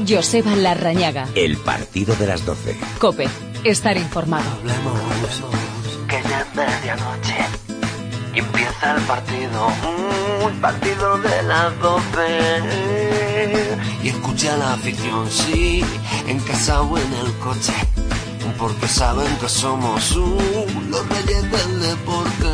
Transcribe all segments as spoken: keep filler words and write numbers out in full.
Joseba Larrañaga. El partido de las doce. COPE. Estar informado. Hablemos, que ya es medianoche y empieza el partido, uh, el partido de las doce. Y escucha a la afición, sí, en casa o en el coche, porque saben que somos uh, los reyes del deporte.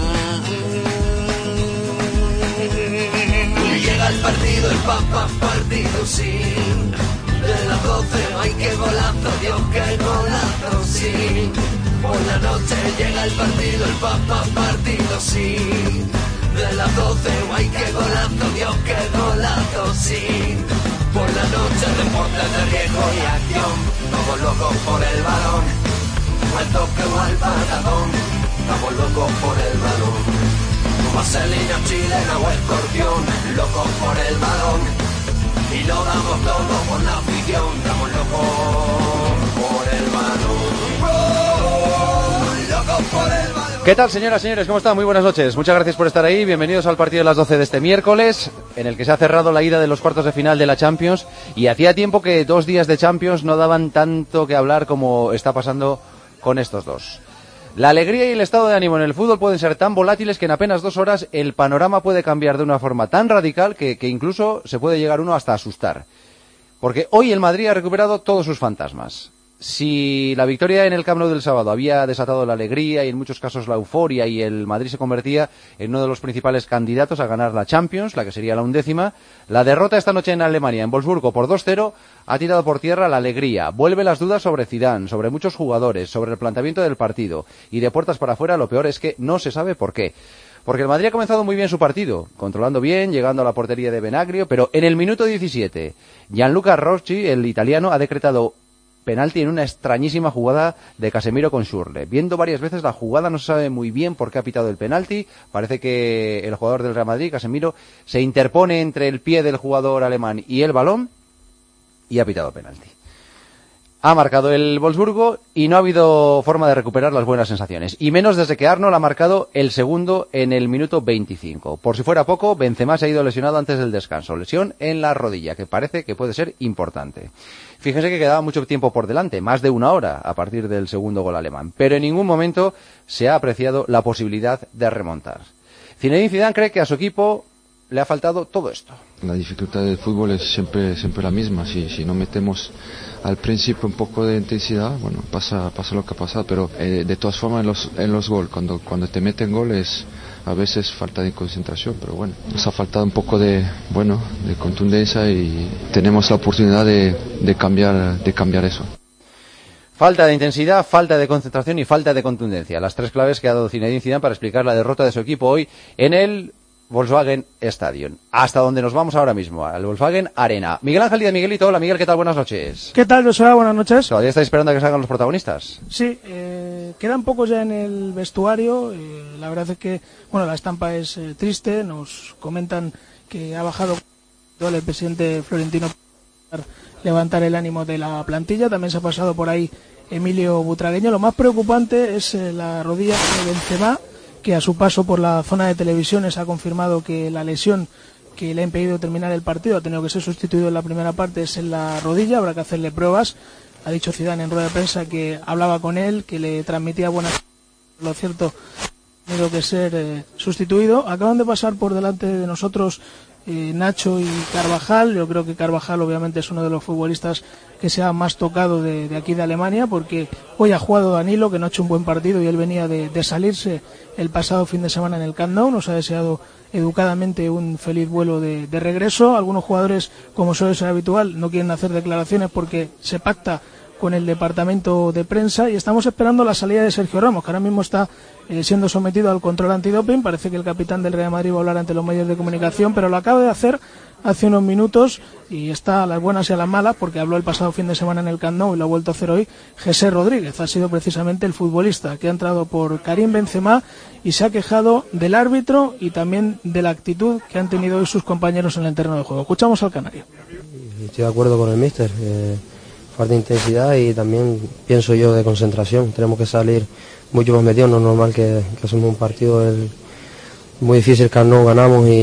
Y llega el partido, el papá partido, sí. De las doce, ay qué golazo, Dios qué golazo, sí. Por la noche llega el partido, el papá partido, sí. De las doce, ay qué golazo, Dios qué golazo, sí. Por la noche deportes de riesgo y acción, todos locos por el balón, al toque o al patadón, estamos locos por el balón. Vaselina chilena o escorpión, locos por el balón, y lo damos todo por la afición, estamos locos por el balón, oh, locos por el balón. ¿Qué tal, señoras y señores? ¿Cómo están? Muy buenas noches. Muchas gracias por estar ahí. Bienvenidos al partido de las doce de este miércoles, en el que se ha cerrado la ida de los cuartos de final de la Champions. Y hacía tiempo que dos días de Champions no daban tanto que hablar como está pasando con estos dos. La alegría y el estado de ánimo en el fútbol pueden ser tan volátiles que en apenas dos horas el panorama puede cambiar de una forma tan radical que, que incluso se puede llegar uno hasta a asustar. Porque hoy el Madrid ha recuperado todos sus fantasmas. Si la victoria en el Camp Nou del sábado había desatado la alegría y en muchos casos la euforia y el Madrid se convertía en uno de los principales candidatos a ganar la Champions, la que sería la undécima, la derrota esta noche en Alemania, en Wolfsburgo, por dos cero, ha tirado por tierra la alegría. Vuelve las dudas sobre Zidane, sobre muchos jugadores, sobre el planteamiento del partido. Y de puertas para afuera lo peor es que no se sabe por qué. Porque el Madrid ha comenzado muy bien su partido, controlando bien, llegando a la portería de Benagrio, pero en el minuto diecisiete, Gianluca Rossi, el italiano, ha decretado penalti en una extrañísima jugada de Casemiro con Schürrle. Viendo varias veces la jugada, no se sabe muy bien por qué ha pitado el penalti. Parece que el jugador del Real Madrid, Casemiro, se interpone entre el pie del jugador alemán y el balón y ha pitado penalti. Ha marcado el Wolfsburgo y no ha habido forma de recuperar las buenas sensaciones. Y menos desde que Arnold ha marcado el segundo en el minuto veinticinco. Por si fuera poco, Benzema se ha ido lesionado antes del descanso. Lesión en la rodilla, que parece que puede ser importante. Fíjense que quedaba mucho tiempo por delante, más de una hora a partir del segundo gol alemán. Pero en ningún momento se ha apreciado la posibilidad de remontar. Zinedine Zidane cree que a su equipo le ha faltado todo esto. La dificultad del fútbol es siempre, siempre la misma. Si, si no metemos al principio un poco de intensidad, bueno, pasa, pasa lo que pasa, pero eh, de todas formas en los, en los goles, cuando, cuando te meten goles, a veces falta de concentración, pero bueno, nos ha faltado un poco de, bueno, de contundencia y tenemos la oportunidad de, de cambiar, de cambiar eso. Falta de intensidad, falta de concentración y falta de contundencia. Las tres claves que ha dado Zinedine Zidane para explicar la derrota de su equipo hoy en el Volkswagen Stadium. Hasta donde nos vamos ahora mismo, al Volkswagen Arena. Miguel Ángel y de Miguelito. Hola, Miguel, ¿qué tal? Buenas noches. ¿Qué tal, Joseba? Buenas noches. ¿Todavía estáis esperando a que salgan los protagonistas? Sí, eh, quedan pocos ya en el vestuario. Eh, la verdad es que, bueno, la estampa es eh, triste. Nos comentan que ha bajado el presidente Florentino para levantar el ánimo de la plantilla. También se ha pasado por ahí Emilio Butragueño. Lo más preocupante es eh, la rodilla de Benzema, que a su paso por la zona de televisiones ha confirmado que la lesión que le ha impedido terminar el partido, ha tenido que ser sustituido en la primera parte, es en la rodilla, habrá que hacerle pruebas. Ha dicho Zidane en rueda de prensa que hablaba con él, que le transmitía buenas... Lo cierto, ha tenido que ser eh, sustituido. Acaban de pasar por delante de nosotros eh, Nacho y Carvajal. Yo creo que Carvajal obviamente es uno de los futbolistas que se ha más tocado de, de aquí de Alemania, porque hoy ha jugado Danilo, que no ha hecho un buen partido y él venía de, de salirse el pasado fin de semana en el Camp Nou. Nos ha deseado educadamente un feliz vuelo de, de regreso. Algunos jugadores, como suele ser habitual, no quieren hacer declaraciones porque se pacta con el departamento de prensa, y estamos esperando la salida de Sergio Ramos, que ahora mismo está eh, siendo sometido al control antidoping. Parece que el capitán del Real Madrid va a hablar ante los medios de comunicación, pero lo acaba de hacer hace unos minutos y está a las buenas y a las malas, porque habló el pasado fin de semana en el Camp Nou y lo ha vuelto a hacer hoy. José Rodríguez ha sido precisamente el futbolista que ha entrado por Karim Benzema y se ha quejado del árbitro y también de la actitud que han tenido hoy sus compañeros en el terreno de juego. Escuchamos al canario. Estoy de acuerdo con el míster, eh, falta de intensidad y también pienso yo de concentración. Tenemos que salir mucho más metidos, no es normal que, que hacemos un partido el, muy difícil, que no ganamos y,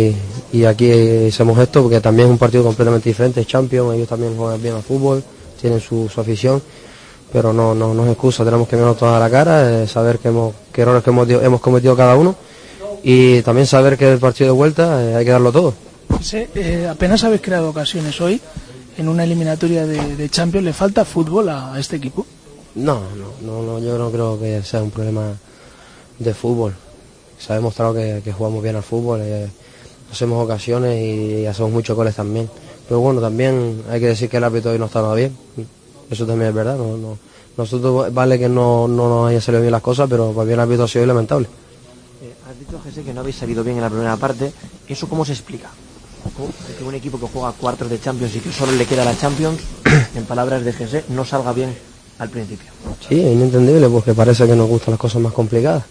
y aquí hacemos esto porque también es un partido completamente diferente, es Champions, ellos también juegan bien al fútbol, tienen su, su afición, pero no, no, no es excusa, tenemos que mirarnos toda la cara, eh, saber que hemos, qué errores que hemos, hemos cometido cada uno y también saber que el partido de vuelta eh, hay que darlo todo. Sí, eh, apenas habéis creado ocasiones hoy en una eliminatoria de, de Champions, ¿le falta fútbol a, a este equipo? No, no, no, no, yo no creo que sea un problema de fútbol, se ha demostrado que, que jugamos bien al fútbol, eh, hacemos ocasiones y hacemos muchos goles también, pero bueno, también hay que decir que el árbitro hoy no estaba bien, eso también es verdad, no, no, nosotros vale que no, no nos hayan salido bien las cosas, pero para bien el árbitro ha sido lamentable. Eh, has dicho, José, que no habéis salido bien en la primera parte, ¿eso cómo se explica? ¿Cómo? Que un equipo que juega cuartos de Champions y que solo le queda la Champions, en palabras de José, no salga bien al principio. Sí, es inentendible porque parece que nos gustan las cosas más complicadas,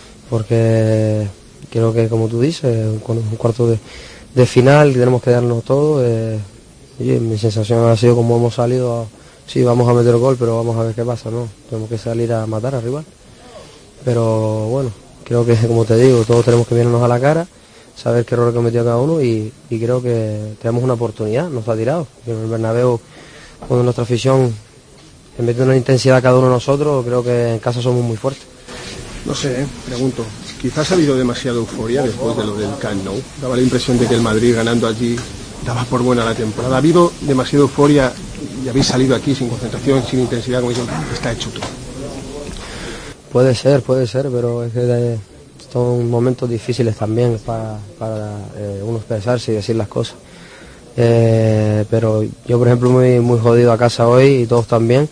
porque creo que, como tú dices, con un cuarto de, de final tenemos que darnos todo. Eh, y mi sensación ha sido como hemos salido, a, sí, vamos a meter gol, pero vamos a ver qué pasa, ¿no? Tenemos que salir a matar al rival. Pero bueno, creo que, como te digo, todos tenemos que mirarnos a la cara, saber qué error ha cometido cada uno y, y creo que tenemos una oportunidad, nos ha tirado. En el Bernabéu, con nuestra afición, en vez de una intensidad cada uno de nosotros, creo que en casa somos muy fuertes. No sé, ¿eh? Pregunto, quizás ha habido demasiada euforia después de lo del Camp Nou. Daba la impresión de que el Madrid ganando allí daba por buena la temporada. Ha habido demasiada euforia y habéis salido aquí sin concentración, sin intensidad, como dicen, está hecho todo. Puede ser, puede ser, pero es que de, son momentos difíciles también para, para eh, uno expresarse y decir las cosas. Eh, pero yo, por ejemplo, muy, muy jodido a casa hoy y todos también.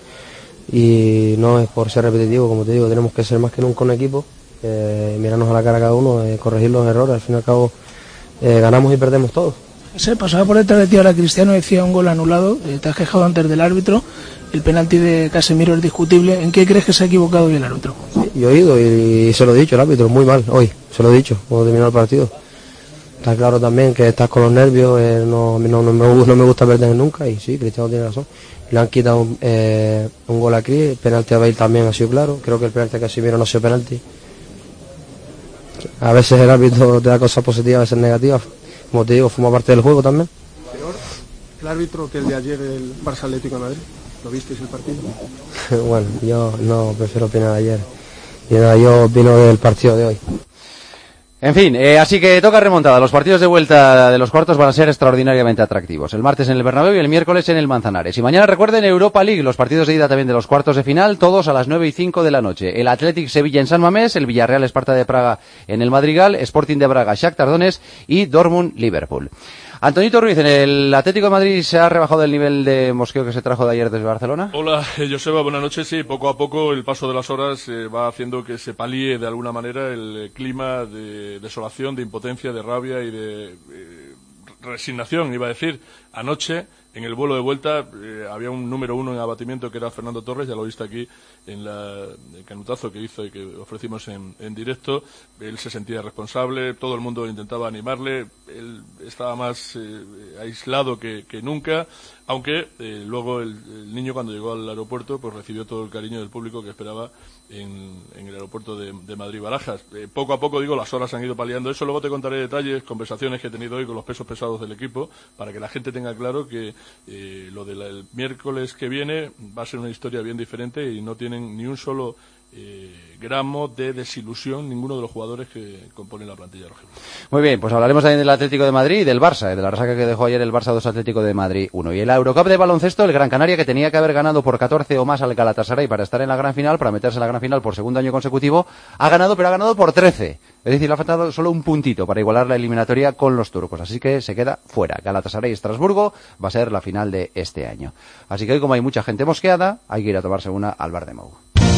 Y no es por ser repetitivo, como te digo, tenemos que ser más que nunca un equipo, eh, mirarnos a la cara a cada uno, eh, corregir los errores, al fin y al cabo eh, ganamos y perdemos todos. Se pasaba por detrás de ti ahora Cristiano, decía un gol anulado, eh, te has quejado antes del árbitro, el penalti de Casemiro es discutible, ¿en qué crees que se ha equivocado hoy el árbitro? Sí, yo he ido y, y se lo he dicho, el árbitro, muy mal, hoy, se lo he dicho, cuando terminó el partido. Está claro también que estás con los nervios, eh, no, no, no, me, no me gusta perder nunca y sí, Cristiano tiene razón. Le han quitado un, eh, un gol aquí, el penalti a Bale también ha sido claro, creo que el penalti a Casemiro no ha sido penalti. A veces el árbitro te da cosas positivas, a veces negativas, como te digo, forma parte del juego también. ¿Peor el árbitro que el de ayer del Barça Atlético de Madrid? ¿Lo visteis el partido? Bueno, yo no prefiero opinar de ayer, y nada, yo opino del partido de hoy. En fin, eh, así que toca remontada. Los partidos de vuelta de los cuartos van a ser extraordinariamente atractivos. El martes en el Bernabéu y el miércoles en el Manzanares. Y mañana recuerden Europa League, los partidos de ida también de los cuartos de final, todos a las nueve y cinco de la noche. El Athletic Sevilla en San Mamés, el Villarreal Esparta de Praga en el Madrigal, Sporting de Braga, Shakhtar Donetsk y Dortmund Liverpool. Antonito Ruiz, ¿en el Atlético de Madrid se ha rebajado el nivel de mosqueo que se trajo de ayer desde Barcelona? Hola, Joseba, buenas noches. Sí, poco a poco el paso de las horas eh, va haciendo que se palíe de alguna manera el clima de desolación, de impotencia, de rabia y de eh, resignación, iba a decir. Anoche, en el vuelo de vuelta, eh, había un número uno en abatimiento que era Fernando Torres, ya lo viste aquí en la, el canutazo que hizo y que ofrecimos en, en directo. Él se sentía responsable, todo el mundo intentaba animarle, él estaba más eh, aislado que, que nunca, aunque eh, luego el, el niño cuando llegó al aeropuerto pues recibió todo el cariño del público que esperaba en, en el aeropuerto de, de Madrid-Barajas. Eh, poco a poco, digo, las horas han ido paliando eso. Luego te contaré detalles, conversaciones que he tenido hoy con los pesos pesados del equipo, para que la gente tenga claro que eh, lo del miércoles que viene va a ser una historia bien diferente y no tienen ni un solo eh, gramo de desilusión ninguno de los jugadores que componen la plantilla roja. Muy bien, pues hablaremos también del Atlético de Madrid y del Barça, eh, de la resaca que dejó ayer el Barça dos Atlético de Madrid uno. Y en la Eurocup de baloncesto, el Gran Canaria, que tenía que haber ganado por catorce o más al Galatasaray para estar en la gran final, para meterse en la gran final por segundo año consecutivo, ha ganado, pero ha ganado por trece. Es decir, le ha faltado solo un puntito para igualar la eliminatoria con los turcos. Así que se queda fuera. Galatasaray-Estrasburgo va a ser la final de este año. Así que hoy, como hay mucha gente mosqueada, hay que ir a tomarse una al bar de Mou.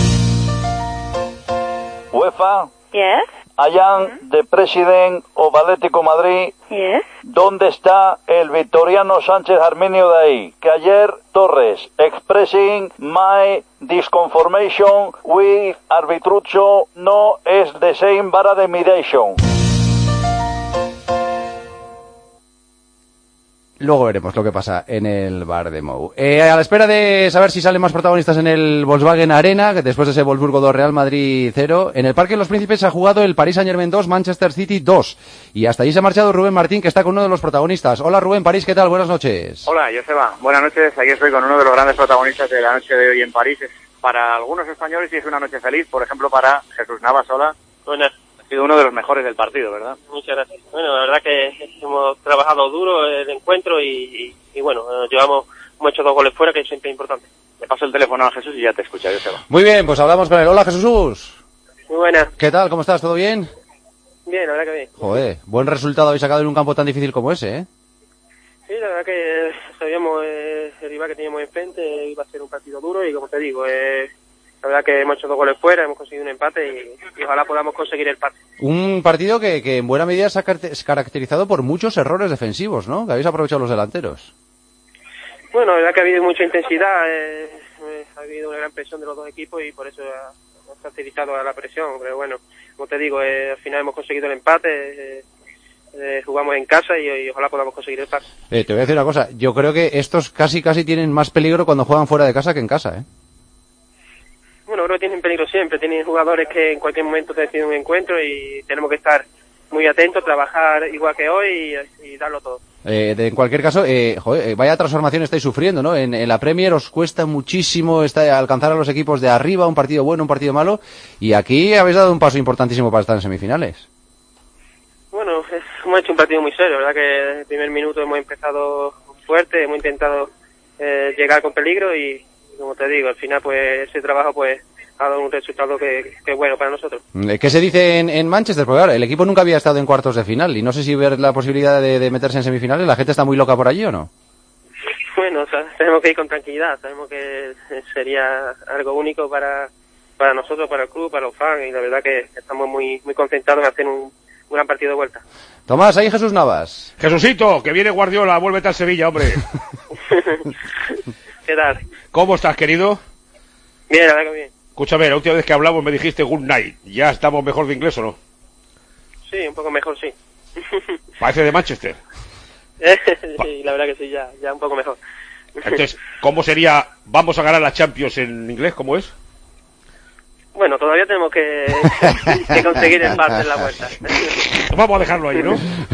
UEFA. Yes. I am the president of Atlético Madrid. Yes. ¿Dónde está el Victoriano Sánchez Arminio de ahí? Que ayer Torres, expressing my disconformation with arbitrucho, no es the same vara de mediation. luego veremos lo que pasa en el bar de Mou. Eh, a la espera de saber si salen más protagonistas en el Volkswagen Arena, que después de ese Wolfsburgo dos, Real Madrid cero, en el Parque de los Príncipes se ha jugado el Paris Saint-Germain dos, Manchester City dos. Y hasta allí se ha marchado Rubén Martín, que está con uno de los protagonistas. Hola Rubén, París, ¿qué tal? Buenas noches. Hola, Joseba. Buenas noches. Aquí estoy con uno de los grandes protagonistas de la noche de hoy en París. Es para algunos españoles y es una noche feliz. Por ejemplo, para Jesús Navas. Hola. Buenas. Ha sido uno de los mejores del partido, ¿verdad? Muchas gracias. Bueno, la verdad que hemos trabajado duro el encuentro y, y, y bueno, llevamos, hemos hecho dos goles fuera, que es siempre importante. Le paso el teléfono a Jesús y ya te escucha, Joseba. Muy bien, pues hablamos con él. Hola Jesús. Muy buenas. ¿Qué tal? ¿Cómo estás? ¿Todo bien? Bien, la verdad que bien. Joder, buen resultado habéis sacado en un campo tan difícil como ese, ¿eh? Sí, la verdad que sabíamos eh, el rival que teníamos enfrente, eh, iba a ser un partido duro y como te digo, eh, la verdad que hemos hecho dos goles fuera, hemos conseguido un empate y, y ojalá podamos conseguir el empate. Un partido que, que en buena medida se ha caracterizado por muchos errores defensivos, ¿no? Que habéis aprovechado los delanteros. Bueno, la verdad que ha habido mucha intensidad, eh, eh, ha habido una gran presión de los dos equipos y por eso ha, ha caracterizado a la presión, pero bueno, como te digo, eh, al final hemos conseguido el empate, eh, eh, jugamos en casa y, y ojalá podamos conseguir el empate. Eh, te voy a decir una cosa, yo creo que estos casi casi tienen más peligro cuando juegan fuera de casa que en casa, ¿eh? Bueno, creo que tienen peligro siempre, tienen jugadores que en cualquier momento te deciden un encuentro y tenemos que estar muy atentos, trabajar igual que hoy y, y darlo todo. Eh, de, en cualquier caso, eh, joder, vaya transformación estáis sufriendo, ¿no? En, en la Premier os cuesta muchísimo está, alcanzar a los equipos de arriba, un partido bueno, un partido malo, y aquí habéis dado un paso importantísimo para estar en semifinales. Bueno, es, hemos hecho un partido muy serio, ¿verdad? Que desde el primer minuto hemos empezado fuerte, hemos intentado eh, llegar con peligro y, como te digo, al final pues ese trabajo pues ha dado un resultado que, que es bueno para nosotros. ¿Qué se dice en, en Manchester? Porque claro, el equipo nunca había estado en cuartos de final y no sé si ver la posibilidad de, de meterse en semifinales, ¿la gente está muy loca por allí o no? Bueno, o sea, tenemos que ir con tranquilidad, sabemos que sería algo único para para nosotros, para el club, para los fans y la verdad que estamos muy muy concentrados en hacer un, un gran partido de vuelta. Tomás, ahí Jesús Navas. Jesucito, que viene Guardiola, vuélvete al Sevilla, hombre. ¿Qué tal? ¿Cómo estás, querido? Bien, la verdad que bien. Escúchame, la última vez que hablamos me dijiste good night. ¿Ya estamos mejor de inglés o no? Sí, un poco mejor, sí. Parece de Manchester. Sí, la verdad que sí, ya, ya un poco mejor. Entonces, ¿cómo sería vamos a ganar la Champions en inglés? ¿Cómo es? Bueno, todavía tenemos que, que conseguir el pase en la vuelta. Vamos a dejarlo ahí, ¿no?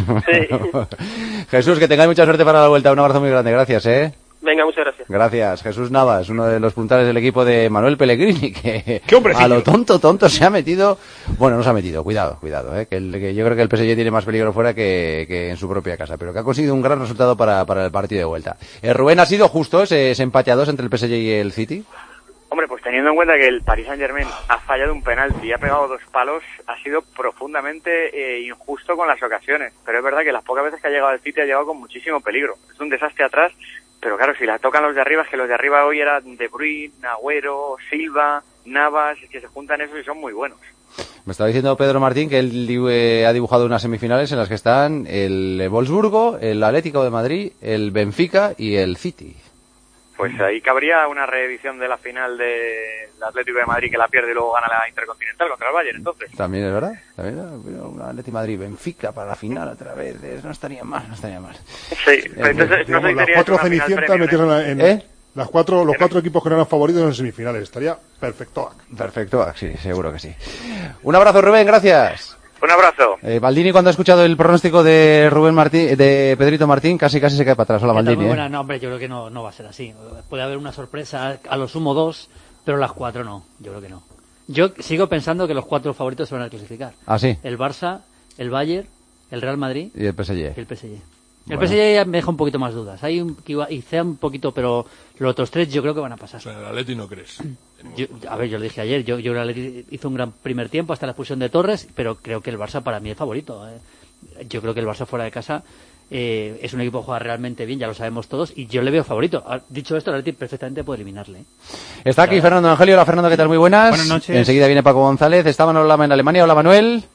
Sí. Jesús, que tengáis mucha suerte para la vuelta. Un abrazo muy grande. Gracias, ¿eh? Venga, muchas gracias. Gracias. Jesús Navas, uno de los puntales del equipo de Manuel Pellegrini, que ¡qué hombrecillo! A lo tonto, tonto se ha metido. Bueno, no se ha metido, cuidado, cuidado, ¿eh? Que, el, que yo creo que el P S G tiene más peligro fuera que, que en su propia casa, pero que ha conseguido un gran resultado para, para el partido de vuelta. Eh, Rubén, ¿ha sido justo ese, ese empate a dos entre el P S G y el City? Hombre, pues teniendo en cuenta que el Paris Saint-Germain ha fallado un penalti y ha pegado dos palos, ha sido profundamente eh, injusto con las ocasiones. Pero es verdad que las pocas veces que ha llegado el City ha llegado con muchísimo peligro. Es un desastre atrás, pero claro, si la tocan los de arriba, es que los de arriba hoy eran De Bruyne, Agüero, Silva, Navas, es que se juntan esos y son muy buenos. Me estaba diciendo Pedro Martín que él eh, ha dibujado unas semifinales en las que están el Wolfsburgo, el Atlético de Madrid, el Benfica y el City. Pues ahí cabría una reedición de la final del Atlético de Madrid que la pierde y luego gana la Intercontinental contra el Bayern, entonces. También es verdad, también un Atlético de Madrid, Benfica para la final otra vez, no estaría mal, no estaría mal. Sí, eh, entonces no digamos, las cuatro cenicientas metieron en, ¿eh? las cuatro, los cuatro equipos que no eran favoritos en semifinales, estaría perfecto. Perfecto, sí, seguro que sí. Un abrazo, Rubén, gracias. Un abrazo. Eh, Baldini, cuando ha escuchado el pronóstico de Rubén Martín, de Pedrito Martín, casi casi se cae para atrás. Hola, Baldini. Buena, ¿eh? No, hombre, yo creo que no, no va a ser así. Puede haber una sorpresa, a lo sumo dos, pero las cuatro no. Yo creo que no. Yo sigo pensando que los cuatro favoritos se van a clasificar. ¿Ah, sí? El Barça, el Bayern, el Real Madrid y el P S G. Y el P S G. Bueno. El P S G ya me deja un poquito más dudas. Hay un, quizá un poquito, pero los otros tres yo creo que van a pasar. O sea, el Atleti no crees. Yo, a ver, yo lo dije ayer, yo, yo el Atleti hizo un gran primer tiempo hasta la expulsión de Torres, pero creo que el Barça para mí es favorito. ¿eh? Yo creo que el Barça fuera de casa eh, es un equipo que juega realmente bien, ya lo sabemos todos, y yo le veo favorito. Dicho esto, el Atleti perfectamente puede eliminarle. ¿eh? Está aquí Fernando Angelio. Hola, Fernando, ¿qué tal? Muy buenas. Buenas noches. Enseguida viene Paco González. Está Manuel Lama en Alemania. Hola, Manuel. ¿Qué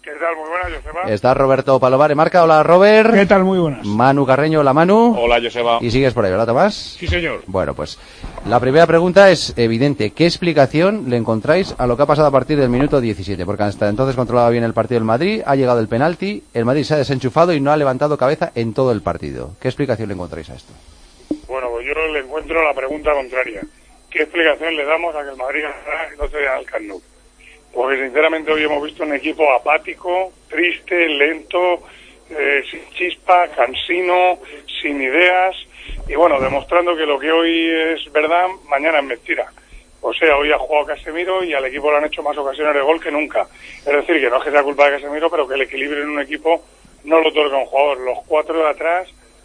¿Qué tal? Muy buenas, Joseba. Está Roberto Palomares Marca. Hola, Robert. ¿Qué tal? Muy buenas. Manu Carreño. Hola, Manu. Hola, Joseba. Y sigues por ahí, ¿verdad, Tomás? Sí, señor. Bueno, pues la primera pregunta es evidente. ¿Qué explicación le encontráis a lo que ha pasado a partir del minuto diecisiete? Porque hasta entonces controlaba bien el partido del Madrid, ha llegado el penalti, el Madrid se ha desenchufado y no ha levantado cabeza en todo el partido. ¿Qué explicación le encontráis a esto? Bueno, pues yo le encuentro la pregunta contraria. ¿Qué explicación le damos a que el Madrid gane no se vea al Camp Nou? Porque sinceramente hoy hemos visto un equipo apático, triste, lento, eh, sin chispa, cansino, sin ideas, y bueno, demostrando que lo que hoy es verdad, mañana es mentira. O sea, hoy ha jugado Casemiro y al equipo le han hecho más ocasiones de gol que nunca. Es decir, que no es que sea culpa de Casemiro, pero que el equilibrio en un equipo no lo otorga un jugador. Los cuatro de atrás,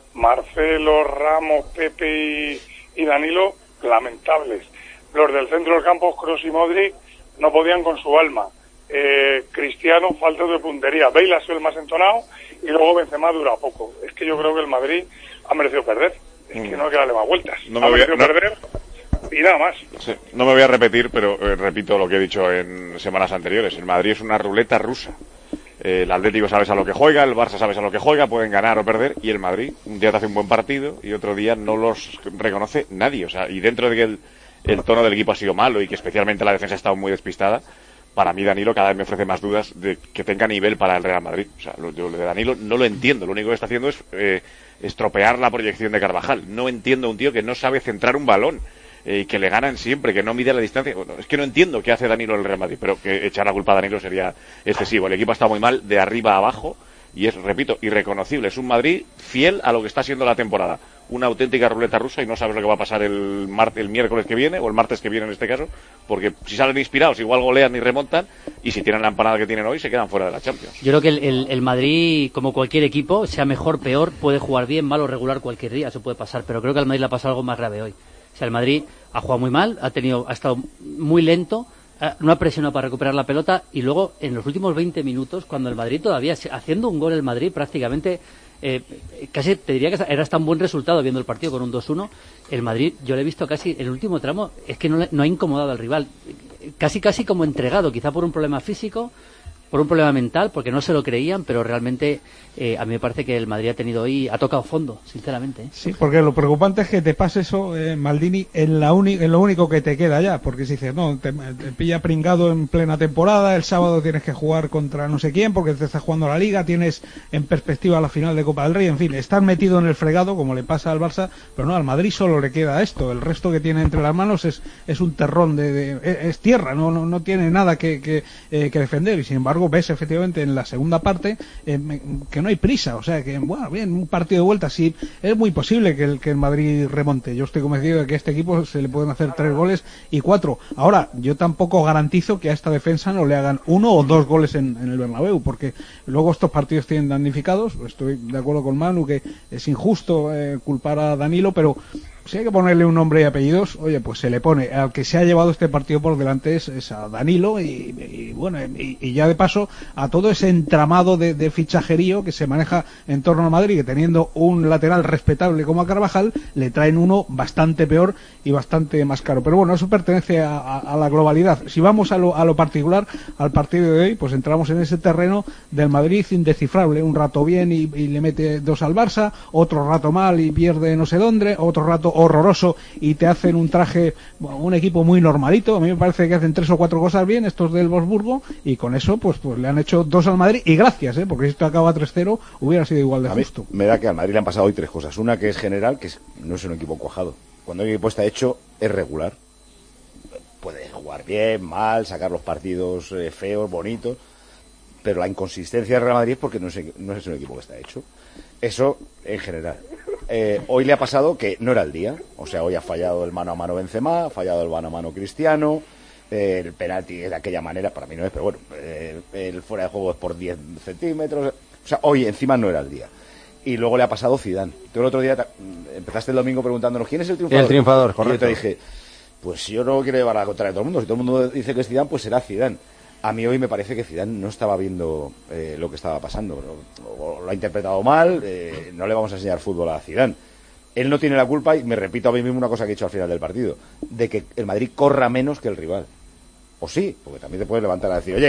Marcelo, Ramos, Pepe y, y Danilo, lamentables. Los del centro del campo, Kroos y Modric, no podían con su alma. Eh, Cristiano, falta de puntería. Bale ha sido el más entonado y luego Benzema dura poco. Es que yo creo que el Madrid ha merecido perder. Es que no hay que darle más vueltas. No ha me voy a, merecido no, perder y nada más. sí, no me voy a repetir, pero eh, repito lo que he dicho en semanas anteriores. El Madrid es una ruleta rusa. Eh, el Atlético sabes a lo que juega, el Barça sabes a lo que juega, pueden ganar o perder, y el Madrid un día te hace un buen partido y otro día no los reconoce nadie. O sea, y dentro de que el el tono del equipo ha sido malo y que especialmente la defensa ha estado muy despistada, para mí Danilo cada vez me ofrece más dudas de que tenga nivel para el Real Madrid. O sea, lo, yo lo de Danilo no lo entiendo, lo único que está haciendo es eh, estropear la proyección de Carvajal. No entiendo a un tío que no sabe centrar un balón eh, y que le ganan siempre, que no mide la distancia. Bueno, es que no entiendo qué hace Danilo en el Real Madrid, pero que echar la culpa a Danilo sería excesivo. El equipo ha estado muy mal de arriba a abajo y es, repito, irreconocible. Es un Madrid fiel a lo que está siendo la temporada. Una auténtica ruleta rusa y no sabes lo que va a pasar el martes, el miércoles que viene o el martes que viene en este caso, porque si salen inspirados igual golean y remontan, y si tienen la empanada que tienen hoy se quedan fuera de la Champions. Yo creo que el, el, el Madrid, como cualquier equipo, sea mejor, peor, puede jugar bien, mal o regular cualquier día, eso puede pasar, pero creo que al Madrid le ha pasado algo más grave hoy. O sea, el Madrid ha jugado muy mal, ha tenido, ha estado muy lento, no ha presionado para recuperar la pelota, y luego en los últimos veinte minutos, cuando el Madrid todavía, haciendo un gol el Madrid prácticamente, eh, casi te diría que era hasta un buen resultado viendo el partido con un dos uno, el Madrid, yo lo he visto casi en el último tramo, es que no, le, no ha incomodado al rival, casi casi como entregado, quizá por un problema físico, por un problema mental, porque no se lo creían, pero realmente eh, a mí me parece que el Madrid ha tenido hoy, ha tocado fondo, sinceramente. ¿eh? Sí, porque lo preocupante es que te pase eso, eh, Maldini, en, la uni- en lo único que te queda ya, porque si dices, no, te, te pilla pringado en plena temporada, el sábado tienes que jugar contra no sé quién, porque te estás jugando la Liga, tienes en perspectiva la final de Copa del Rey, en fin, estás metido en el fregado, como le pasa al Barça, pero no, al Madrid solo le queda esto, el resto que tiene entre las manos es, es un terrón, de, de es tierra, no, no, no tiene nada que, que, eh, que defender, y sin embargo ves efectivamente en la segunda parte eh, que no hay prisa, o sea que bueno, bien, un partido de vuelta sí, es muy posible que el, que el Madrid remonte, yo estoy convencido de que a este equipo se le pueden hacer tres goles y cuatro, ahora yo tampoco garantizo que a esta defensa no le hagan uno o dos goles en, en el Bernabéu, porque luego estos partidos tienen damnificados, estoy de acuerdo con Manu que es injusto eh, culpar a Danilo, pero si hay que ponerle un nombre y apellidos, oye, pues se le pone. Al que se ha llevado este partido por delante es, es a Danilo y, y bueno, y, y ya de paso a todo ese entramado de, de fichajerío que se maneja en torno a Madrid, que teniendo un lateral respetable como a Carvajal, le traen uno bastante peor y bastante más caro. Pero bueno, eso pertenece a, a, a la globalidad. Si vamos a lo, a lo particular, al partido de hoy, pues entramos en ese terreno del Madrid indescifrable. Un rato bien y, y le mete dos al Barça, otro rato mal y pierde no sé dónde, otro rato horroroso y te hacen un traje, bueno, un equipo muy normalito. A mí me parece que hacen tres o cuatro cosas bien estos del Wolfsburgo y con eso pues pues le han hecho dos al Madrid y gracias, ¿eh? Porque si esto acaba tres cero hubiera sido igual de a justo. Mí me da que al Madrid le han pasado hoy tres cosas. Una que es general, que es, no es un equipo cuajado. Cuando un equipo está hecho es regular. Puede jugar bien, mal, sacar los partidos eh, feos, bonitos, pero la inconsistencia del Real Madrid es porque no es, no es un equipo que está hecho. Eso en general. Eh, hoy le ha pasado que no era el día, o sea, hoy ha fallado el mano a mano Benzema, ha fallado el mano a mano Cristiano, eh, el penalti de aquella manera, para mí no es, pero bueno, eh, el fuera de juego es por diez centímetros, o sea, hoy encima no era el día. Y luego le ha pasado Zidane. Tú el otro día te, empezaste el domingo preguntándonos quién es el triunfador. El triunfador, correcto. Y yo te dije, pues yo no quiero llevar la contra de todo el mundo, si todo el mundo dice que es Zidane, pues será Zidane. A mí hoy me parece que Zidane no estaba viendo eh, lo que estaba pasando, o, o lo ha interpretado mal, eh, no le vamos a enseñar fútbol a Zidane. Él no tiene la culpa, y me repito a mí mismo una cosa que he dicho al final del partido, de que el Madrid corra menos que el rival. O sí, porque también te puedes levantar a decir, oye,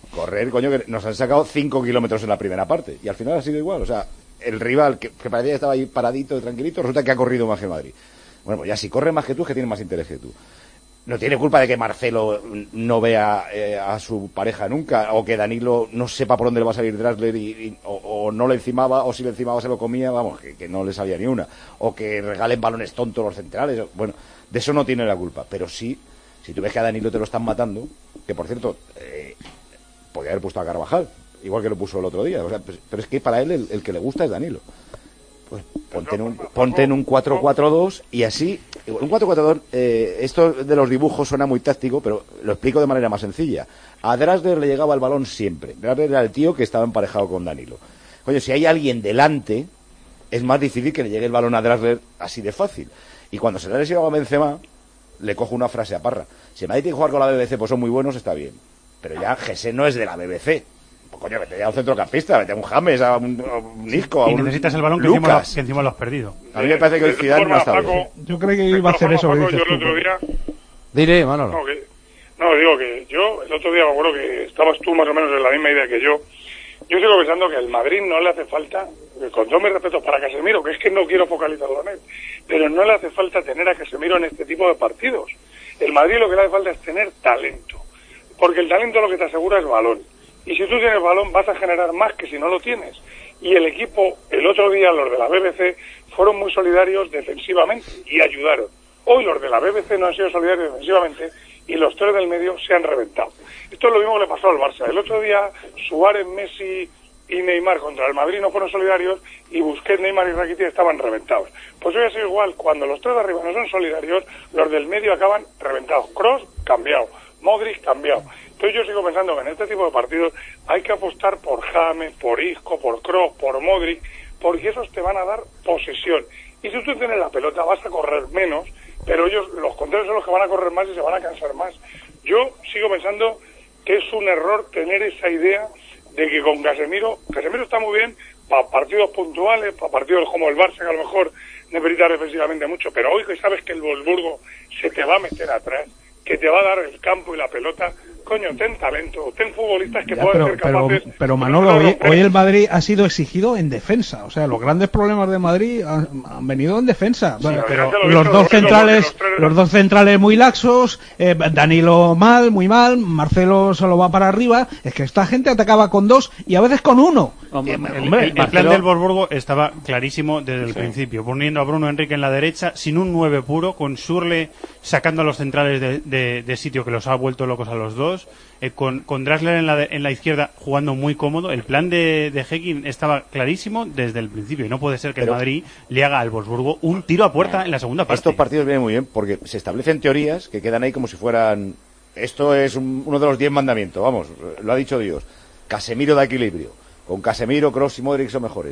correr, coño, que nos han sacado cinco kilómetros en la primera parte. Y al final ha sido igual. O sea, el rival que, que parecía que estaba ahí paradito, tranquilito, resulta que ha corrido más que Madrid. Bueno, pues ya si corre más que tú, es que tiene más interés que tú. No tiene culpa de que Marcelo no vea eh, a su pareja nunca, o que Danilo no sepa por dónde le va a salir Draxler y, y, o, o no le encimaba, o si le encimaba se lo comía, vamos, que, que no le sabía ni una. O que regalen balones tontos los centrales. Bueno, de eso no tiene la culpa. Pero sí, si tú ves que a Danilo te lo están matando, que por cierto, eh, podría haber puesto a Carvajal, igual que lo puso el otro día. O sea, pues, pero es que para él el, el que le gusta es Danilo. Pues ponte en un, ponte en un cuatro cuatro dos y así, un cuatro cuatro dos, eh, esto de los dibujos suena muy táctico, pero lo explico de manera más sencilla. A Draxler le llegaba el balón siempre. Draxler era el tío que estaba emparejado con Danilo. Coño, si hay alguien delante, es más difícil que le llegue el balón a Draxler así de fácil. Y cuando se le ha lesionado a Benzema, le cojo una frase a Parra. Si Madrid tiene que jugar con la B B C, pues son muy buenos, está bien. Pero ya Jesse no es de la B B C. Pues coño, vete a un centrocampista, vete a un James, a un, a un Isco, a un y necesitas el balón que encima, lo, que encima lo has perdido. A mí me parece que el Zidane no está bien. Yo creo que iba a hacer eso. Paco, yo el otro día... Diré, Manolo. No, que, no, digo que yo el otro día me acuerdo que estabas tú más o menos en la misma idea que yo. Yo sigo pensando que al Madrid no le hace falta, con todo mi respeto para Casemiro, que es que no quiero focalizarlo en él, pero no le hace falta tener a Casemiro en este tipo de partidos. El Madrid lo que le hace falta es tener talento, porque el talento lo que te asegura es balón. Y si tú tienes balón vas a generar más que si no lo tienes. Y el equipo, el otro día los de la B B C fueron muy solidarios defensivamente y ayudaron. Hoy los de la B B C no han sido solidarios defensivamente y los tres del medio se han reventado. Esto es lo mismo que le pasó al Barça. El otro día Suárez, Messi y Neymar contra el Madrid no fueron solidarios y Busquets, Neymar y Rakitic estaban reventados. Pues hoy ha sido igual. Cuando los tres de arriba no son solidarios, los del medio acaban reventados. Kroos, cambiado. Modric, cambiado. Entonces yo sigo pensando que en este tipo de partidos hay que apostar por James, por Isco, por Kroos, por Modric, porque esos te van a dar posesión. Y si tú tienes la pelota vas a correr menos, pero ellos, los contrarios son los que van a correr más y se van a cansar más. Yo sigo pensando que es un error tener esa idea de que con Casemiro, Casemiro está muy bien para partidos puntuales, para partidos como el Barça, que a lo mejor necesita defensivamente mucho, pero hoy que sabes que el Wolfsburgo se te va a meter atrás, que te va a dar el campo y la pelota, coño, ten talento, ten futbolistas que ya, puedan pero, ser capaces... Pero, pero Manolo, hoy, hoy el Madrid ha sido exigido en defensa, o sea, los grandes problemas de Madrid han, han venido en defensa. Sí, bueno, pero los visto, dos centrales, los, tres... los dos centrales muy laxos, eh, Danilo mal, muy mal, Marcelo solo va para arriba, es que esta gente atacaba con dos y a veces con uno. Hombre, el, el, el, el plan del Wolfsburgo estaba clarísimo desde el sí. principio, poniendo a Bruno Enrique en la derecha, sin un nueve puro, con Schürrle sacando a los centrales de, de, de sitio que los ha vuelto locos a los dos, eh, con, con Draxler en la, de, en la izquierda jugando muy cómodo. El plan de, de Hecking estaba clarísimo desde el principio y no puede ser que Pero, el Madrid le haga al Wolfsburgo un tiro a puerta en la segunda parte. Estos partidos vienen muy bien porque se establecen teorías que quedan ahí como si fueran... Esto es un, uno de los diez mandamientos, vamos, lo ha dicho Dios. Casemiro da equilibrio. Con Casemiro, Kroos y Modric son mejores.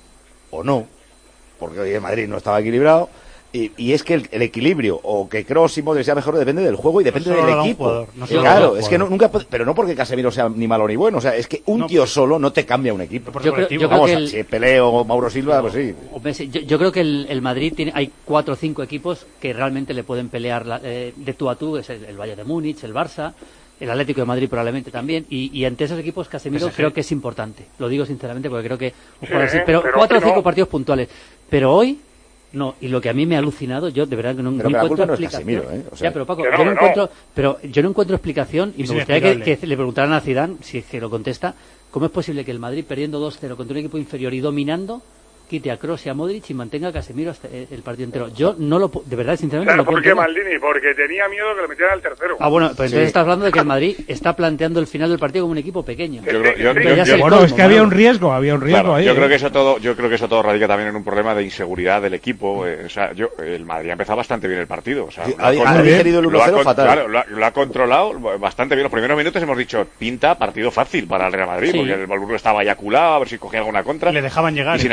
O no, porque hoy en Madrid no estaba equilibrado. Y, y es que el, el equilibrio, o que Kroos y Modric sea mejor, depende del juego y depende no del equipo. Jugador, no claro, es que no, nunca, pero no porque Casemiro sea ni malo ni bueno. O sea, es que un no, tío solo no te cambia un equipo. Yo creo, yo Vamos, creo que el, si Pelé o Mauro Silva, pues sí. Yo, yo creo que el, el Madrid tiene, hay cuatro o cinco equipos que realmente le pueden pelear la, eh, de tú a tú. Es el, el Bayern de Múnich, el Barça, el Atlético de Madrid probablemente también, y, y ante esos equipos Casemiro P S G. Creo que es importante, lo digo sinceramente porque creo que un jugador así, pero, pero cuatro o cinco no. partidos puntuales, pero hoy no, y lo que a mí me ha alucinado, yo de verdad que no, pero no encuentro no explicación. Casemiro, ¿eh? O sea, ya, pero Paco, no, yo no, no encuentro, pero yo no encuentro explicación y me gustaría que, que le preguntaran a Zidane, si es que lo contesta, ¿cómo es posible que el Madrid perdiendo dos cero contra un equipo inferior y dominando quite a Kroos y a Modric y mantenga a Casemiro hasta el partido entero? Yo no lo, de verdad, sinceramente, claro, no lo ¿por qué Maldini? Porque tenía miedo que le metieran al tercero. Ah, bueno, pues entonces sí. Estás hablando de que el Madrid está planteando el final del partido como un equipo pequeño. Yo creo, yo, yo, yo, bueno, es que había un riesgo, había un riesgo claro, ahí. Yo ¿eh? creo que eso todo, yo creo que eso todo radica también en un problema de inseguridad del equipo. Eh, o sea, yo, el Madrid ha empezado bastante bien el partido. O sea, sí, ha, ha digerido el uno cero fatal. Claro, lo ha, lo ha controlado bastante bien. Los primeros minutos hemos dicho, pinta partido fácil para el Real Madrid, sí. Porque el Wolfsburgo estaba ya culado, a ver si cogía alguna contra. Le dejaban llegar. Y sin embargo,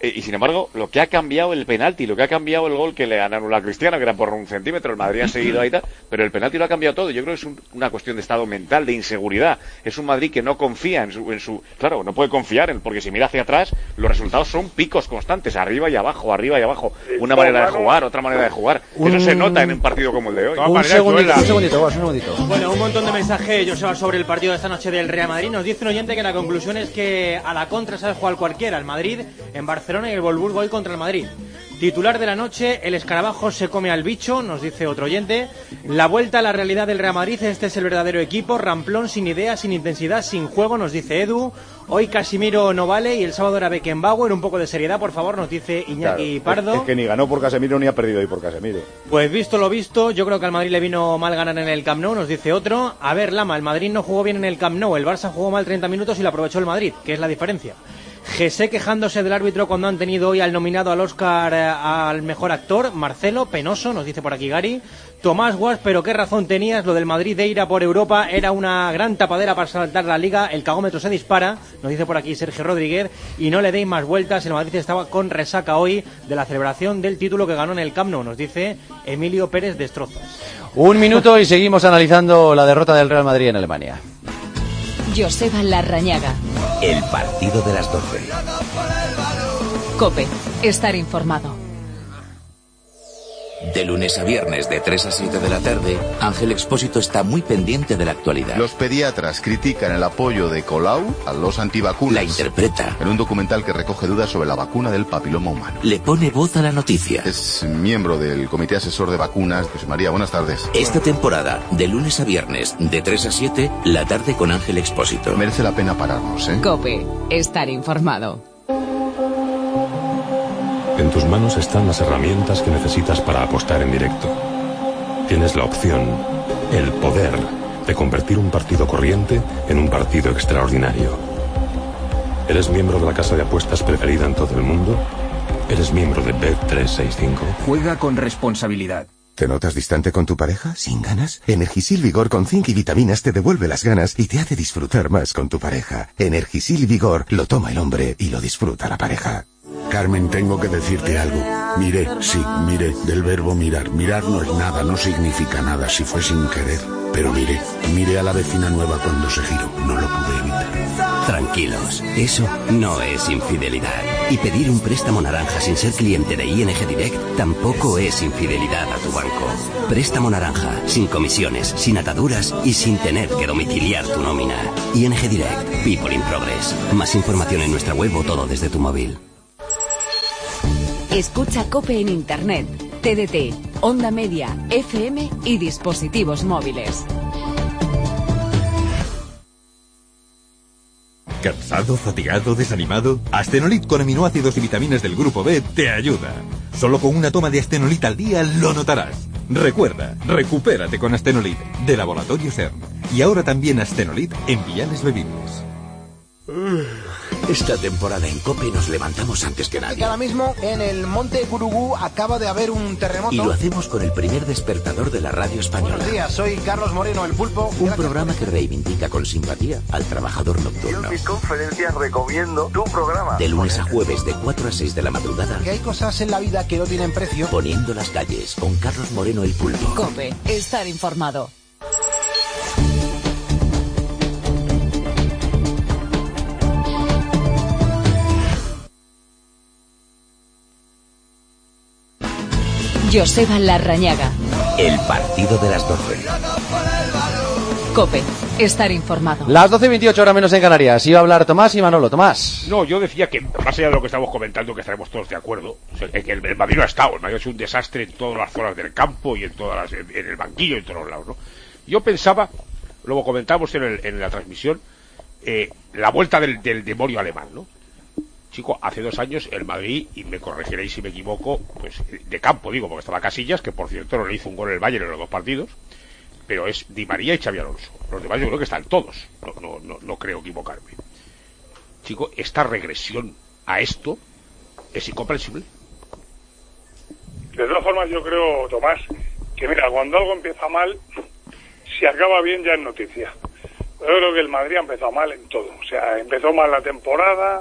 Eh, y sin embargo, lo que ha cambiado el penalti, lo que ha cambiado el gol que le han anulado a Cristiano, que era por un centímetro, el Madrid ha seguido ahí tal, pero el penalti lo ha cambiado todo. Yo creo que es un, una cuestión de estado mental, de inseguridad. Es un Madrid que no confía en su, en su, claro, no puede confiar en, porque si mira hacia atrás, los resultados son picos constantes, arriba y abajo, arriba y abajo. Una manera de jugar, otra manera de jugar. Un... Eso se nota en un partido como el de hoy. Un segundito, un segundito, un segundito. Bueno, un montón de mensajes, Joseba, sobre el partido de esta noche del Real Madrid. Nos dice un oyente que la conclusión es que a la contra sabe jugar cualquiera. El Madrid en Barcelona y el Wolfsburgo hoy contra el Madrid. Titular de la noche, el escarabajo se come al bicho, nos dice otro oyente. La vuelta a la realidad del Real Madrid, este es el verdadero equipo. Ramplón, sin idea, sin intensidad, sin juego, nos dice Edu. Hoy Casimiro no vale y el sábado era Beckenbauer. Un poco de seriedad, por favor, nos dice Iñaki claro, Pardo. Es, es que ni ganó por Casemiro ni ha perdido hoy por Casemiro. Pues visto lo visto, yo creo que al Madrid le vino mal ganar en el Camp Nou, nos dice otro. A ver, Lama, el Madrid no jugó bien en el Camp Nou, el Barça jugó mal treinta minutos y lo aprovechó el Madrid, que es la diferencia. José quejándose del árbitro cuando han tenido hoy al nominado al Oscar eh, al mejor actor, Marcelo, penoso, nos dice por aquí Gary. Tomás Guas, pero qué razón tenías, lo del Madrid de ir a por Europa era una gran tapadera para saltar la Liga, el cagómetro se dispara, nos dice por aquí Sergio Rodríguez, y no le deis más vueltas, el Madrid estaba con resaca hoy de la celebración del título que ganó en el Camp Nou, nos dice Emilio Pérez Destrozos. Un minuto y seguimos analizando la derrota del Real Madrid en Alemania. Joseba Larrañaga. El partido de las doce. COPE. Estar informado. De lunes a viernes de tres a siete de la tarde, Ángel Expósito está muy pendiente de la actualidad. Los pediatras critican el apoyo de Colau a los antivacunas. La interpreta. En un documental que recoge dudas sobre la vacuna del papiloma humano. Le pone voz a la noticia. Es miembro del Comité Asesor de Vacunas. José María, buenas tardes. Esta temporada, de lunes a viernes, de tres a siete, la tarde con Ángel Expósito. Merece la pena pararnos, ¿eh? COPE. Estar informado. En tus manos están las herramientas que necesitas para apostar en directo. Tienes la opción, el poder, de convertir un partido corriente en un partido extraordinario. ¿Eres miembro de la casa de apuestas preferida en todo el mundo? ¿Eres miembro de Bet trescientos sesenta y cinco? Juega con responsabilidad. ¿Te notas distante con tu pareja? ¿Sin ganas? Energisil Vigor con zinc y vitaminas te devuelve las ganas y te hace disfrutar más con tu pareja. Energisil Vigor lo toma el hombre y lo disfruta la pareja. Carmen, tengo que decirte algo. Miré, sí, miré, del verbo mirar. Mirar no es nada, no significa nada, si fue sin querer. Pero miré, miré a la vecina nueva cuando se giró, no lo pude evitar. Tranquilos, eso no es infidelidad. Y pedir un préstamo naranja sin ser cliente de I N G Direct tampoco es infidelidad a tu banco. Préstamo naranja, sin comisiones, sin ataduras y sin tener que domiciliar tu nómina. I N G Direct, People in Progress. Más información en nuestra web o todo desde tu móvil. Escucha COPE en Internet, T D T, Onda Media, F M y dispositivos móviles. ¿Cansado, fatigado, desanimado? Astenolit con aminoácidos y vitaminas del grupo B te ayuda. Solo con una toma de Astenolit al día lo notarás. Recuerda, recupérate con Astenolit, de Laboratorio S E R M. Y ahora también Astenolit en viales bebibles. Esta temporada en COPE nos levantamos antes que nadie. Ahora mismo en el Monte Gurugú acaba de haber un terremoto. Y lo hacemos con el primer despertador de la radio española. Buenos días, soy Carlos Moreno, el Pulpo. Un programa que reivindica con simpatía al trabajador nocturno. Yo en mis conferencias recomiendo tu programa. De lunes a jueves de cuatro a seis de la madrugada. Que hay cosas en la vida que no tienen precio. Poniendo las calles con Carlos Moreno, el Pulpo. COPE. Estar informado. Joseba Larrañaga. El partido de las doce. COPE. Estar informado. Las doce y veintiocho, hora menos en Canarias. Iba a hablar Tomás y Manolo. Tomás. No, yo decía que, más allá de lo que estamos comentando, que estaremos todos de acuerdo, que el, el Madrid no ha estado. El Madrid ha sido un desastre en todas las zonas del campo y en todas las, en, en el banquillo y en todos los lados, ¿no? Yo pensaba, luego comentamos en, el, en la transmisión, eh, la vuelta del, del demonio alemán, ¿no? Chico, hace dos años el Madrid, y me corregiréis si me equivoco, pues de campo digo, porque estaba Casillas, que por cierto no le hizo un gol el Bayern en los dos partidos, pero es Di María y Xabi Alonso. Los demás yo creo que están todos, no, no, no, no creo equivocarme. Chico, esta regresión a esto es incomprensible. De todas formas yo creo, Tomás, que mira, cuando algo empieza mal, si acaba bien ya es noticia. Yo creo que el Madrid ha empezado mal en todo, o sea, empezó mal la temporada,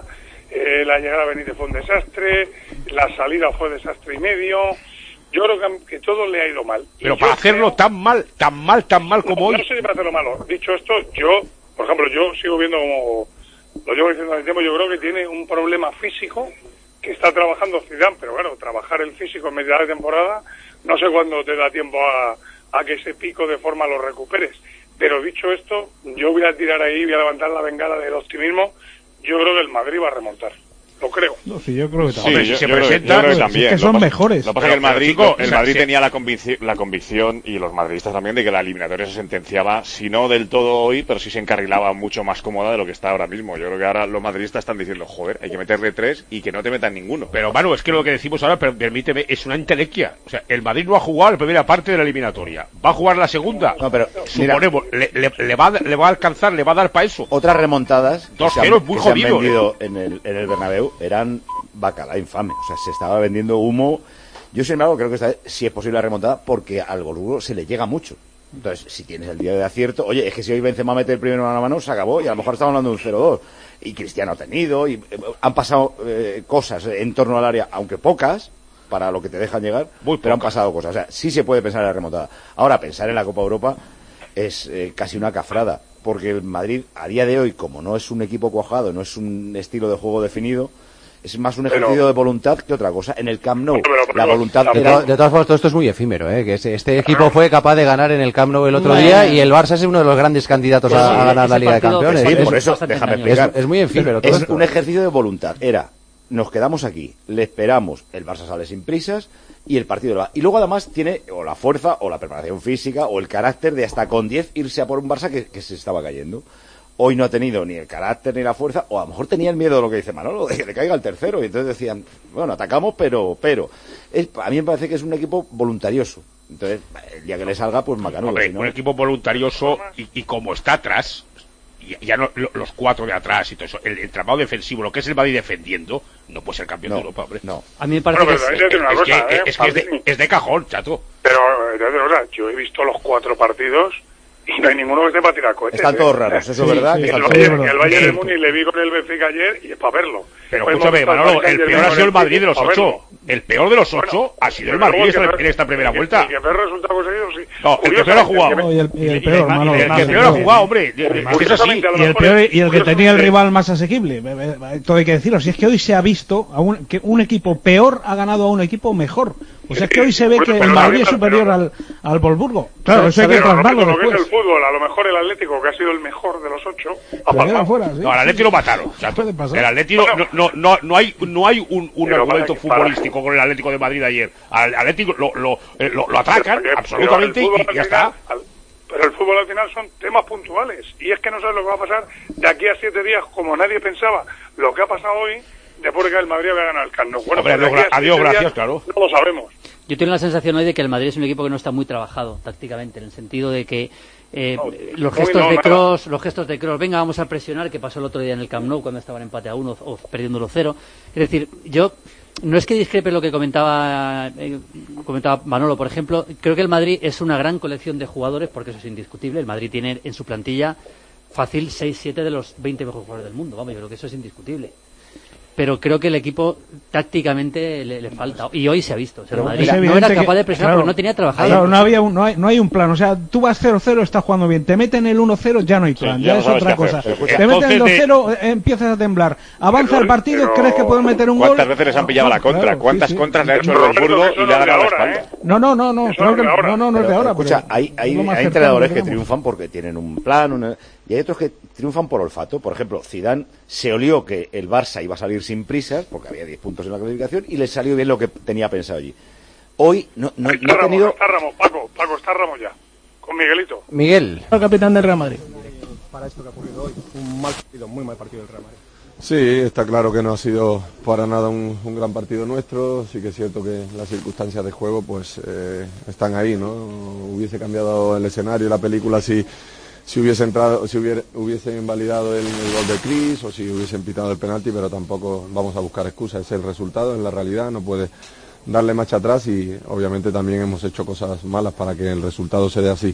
eh, la llegada de Benítez fue un desastre, la salida fue desastre y medio. Yo creo que, que todo le ha ido mal. Pero para hacerlo creo... tan mal, tan mal, tan mal como no, hoy. No sé si para hacerlo malo. Dicho esto, yo, por ejemplo, yo sigo viendo como, lo llevo diciendo hace tiempo, yo creo que tiene un problema físico que está trabajando Zidane, pero bueno, trabajar el físico en media de temporada, no sé cuándo te da tiempo a, a que ese pico de forma lo recuperes. Pero dicho esto, yo voy a tirar ahí, voy a levantar la bengala del optimismo. Yo creo que el Madrid va a remontar. Lo creo. No, sí, yo creo que también. Sí, yo, si se yo presenta, creo que también. Es que son lo mejores. Lo que pasa es que el Madrid, el Madrid tenía la, convic la convicción, y los madridistas también, de que la eliminatoria se sentenciaba, si no del todo hoy, pero sí se encarrilaba mucho más cómoda de lo que está ahora mismo. Yo creo que ahora los madridistas están diciendo, joder, hay que meterle tres y que no te metan ninguno. Pero, Manu, es que lo que decimos ahora, pero permíteme, es una entelequia. O sea, el Madrid no ha jugado la primera parte de la eliminatoria. ¿Va a jugar la segunda? No, pero, suponemos, mira, le, le, le, va, le va a alcanzar, le va a dar para eso. Otras remontadas dos cero es muy que jodido, se han vendido ¿eh? en el, en el Bernabéu eran bacala infame, o sea, se estaba vendiendo humo. Yo, sin embargo, creo que esta vez sí es posible la remontada, porque al Wolfsburgo se le llega mucho. Entonces, si tienes el día de acierto, oye, es que si hoy Benzema mete el primero mano a mano, se acabó, y a lo mejor estamos hablando de un cero dos, y Cristiano ha tenido, y eh, han pasado eh, cosas en torno al área, aunque pocas, para lo que te dejan llegar, muy pero han pasado cosas. O sea, sí se puede pensar en la remontada. Ahora, pensar en la Copa Europa es eh, casi una cafrada, porque el Madrid, a día de hoy, como no es un equipo cuajado, no es un estilo de juego definido, es más un ejercicio pero, de voluntad que otra cosa. En el Camp Nou, pero, pero, la voluntad... De, era... to de todas formas, todo esto es muy efímero, ¿eh? Que este, este equipo fue capaz de ganar en el Camp Nou el otro bueno. día, y el Barça es uno de los grandes candidatos pues a, sí, a ganar la Liga de Campeones. Sí, es, por eso, déjame explicar. Es, es muy efímero todo Es esto. un ejercicio de voluntad. Era, nos quedamos aquí, le esperamos, el Barça sale sin prisas, y el partido lo va. Y luego, además, tiene o la fuerza, o la preparación física, o el carácter de hasta con diez irse a por un Barça que, que se estaba cayendo. Hoy no ha tenido ni el carácter ni la fuerza, o a lo mejor tenía el miedo de lo que dice Manolo, de que le caiga el tercero, y entonces decían, bueno, atacamos, pero, pero, es, a mí me parece que es un equipo voluntarioso. Entonces, el día que le salga, pues macanudo. Hombre, si no... un equipo voluntarioso, y, y como está atrás, y ya no, los cuatro de atrás y todo eso, el entramado defensivo, lo que es el Madrid defendiendo, no puede ser campeón no, de Europa, hombre. No. A mí me parece bueno, que es, es, es, es, cosa, que, ¿eh? es, que es, de, es de cajón, chato. Pero, eh, yo he visto los cuatro partidos y no hay ninguno que esté para tirar cohetes. Están todos raros, eso es sí, verdad. Sí, que el, Bayern, el Bayern de Múnich le vi con el Benfica ayer y es para verlo. Pero escúchame, Manolo, el peor ha sido el Madrid de los ocho. El peor de los ocho bueno, ha sido el Madrid en esta primera el, vuelta. El que peor resultado conseguido, sí. No, el que peor ha jugado. No, y el, y el peor, Manolo. El que peor ha jugado, hombre. Es así. Y el peor y el que tenía el rival más asequible. Todo hay que decirlo. Si es que hoy se ha visto a un, que un equipo peor ha ganado a un equipo mejor. O sea, es que hoy se ve que el Madrid es superior al, al Wolfsburgo. Claro, eso hay que plasmarlo después. Lo que es el fútbol, a lo mejor el Atlético, que ha sido el mejor de los ocho, ha pasado. Fuera, ¿sí? No, al Atlético lo mataron. El Atlético, no, no, no, no hay, no hay un, un argumento futbolístico con el Atlético de Madrid ayer. Al Atlético lo, lo, lo, lo atracan absolutamente y ya está. Pero el fútbol al final son temas puntuales. Y es que no sabes lo que va a pasar de aquí a siete días, como nadie pensaba. Lo que ha pasado hoy, después de que el Madrid había ganado el Camp Nou. Bueno, Hombre, adiós, gra adiós gracias, días, claro. No lo sabemos. Yo tengo la sensación hoy de que el Madrid es un equipo que no está muy trabajado tácticamente, en el sentido de que eh, no, los gestos no, de Kroos, los gestos de Kroos, venga, vamos a presionar, que pasó el otro día en el Camp Nou cuando estaban empate a uno o perdiendo uno cero. Es decir, yo no es que discrepe lo que comentaba eh, comentaba Manolo, por ejemplo, creo que el Madrid es una gran colección de jugadores, porque eso es indiscutible. El Madrid tiene en su plantilla fácil seis siete de los veinte mejores jugadores del mundo, vamos, yo creo que eso es indiscutible. Pero creo que el equipo tácticamente le, le falta, y hoy se ha visto. O sea, el Madrid no era capaz de presionar, claro, porque no tenía trabajado. Claro, no había un, no hay, no hay un plan. O sea, tú vas cero cero, estás jugando bien, te meten el uno cero, ya no hay plan, sí, ya, ya es otra cosa. Hacer, te entonces meten el dos cero, de... empiezas a temblar. Avanza pero, el partido, pero... crees que puedes meter un ¿Cuántas gol? ¿Cuántas veces les han pillado no, la contra? claro, ¿Cuántas sí, contras sí. le ha hecho el Wolfsburgo y le ha ganado la espalda? ¿eh? No, no, no, no, claro que no, no, no es de ahora. Escucha, hay, hay, hay entrenadores que triunfan porque tienen un plan, una... y hay otros que triunfan por olfato. Por ejemplo, Zidane se olió que el Barça iba a salir sin prisas, porque había diez puntos en la clasificación, y le salió bien lo que tenía pensado allí. Hoy no, no, no ha tenido... Está Ramos, Paco, Paco, está Ramos ya, con Miguelito. Miguel. El capitán del Real Madrid. Para esto que ha ocurrido hoy, un mal partido, muy mal partido del Real Madrid. Sí, está claro que no ha sido para nada un, un gran partido nuestro. Sí que es cierto que las circunstancias de juego pues eh, están ahí, ¿no? Hubiese cambiado el escenario, la película si... si hubiese entrado, si hubiera, hubiese invalidado el, el gol de Chris o si hubiesen pitado el penalti, pero tampoco vamos a buscar excusas, es el resultado, es la realidad, no puede darle marcha atrás y obviamente también hemos hecho cosas malas para que el resultado se dé así.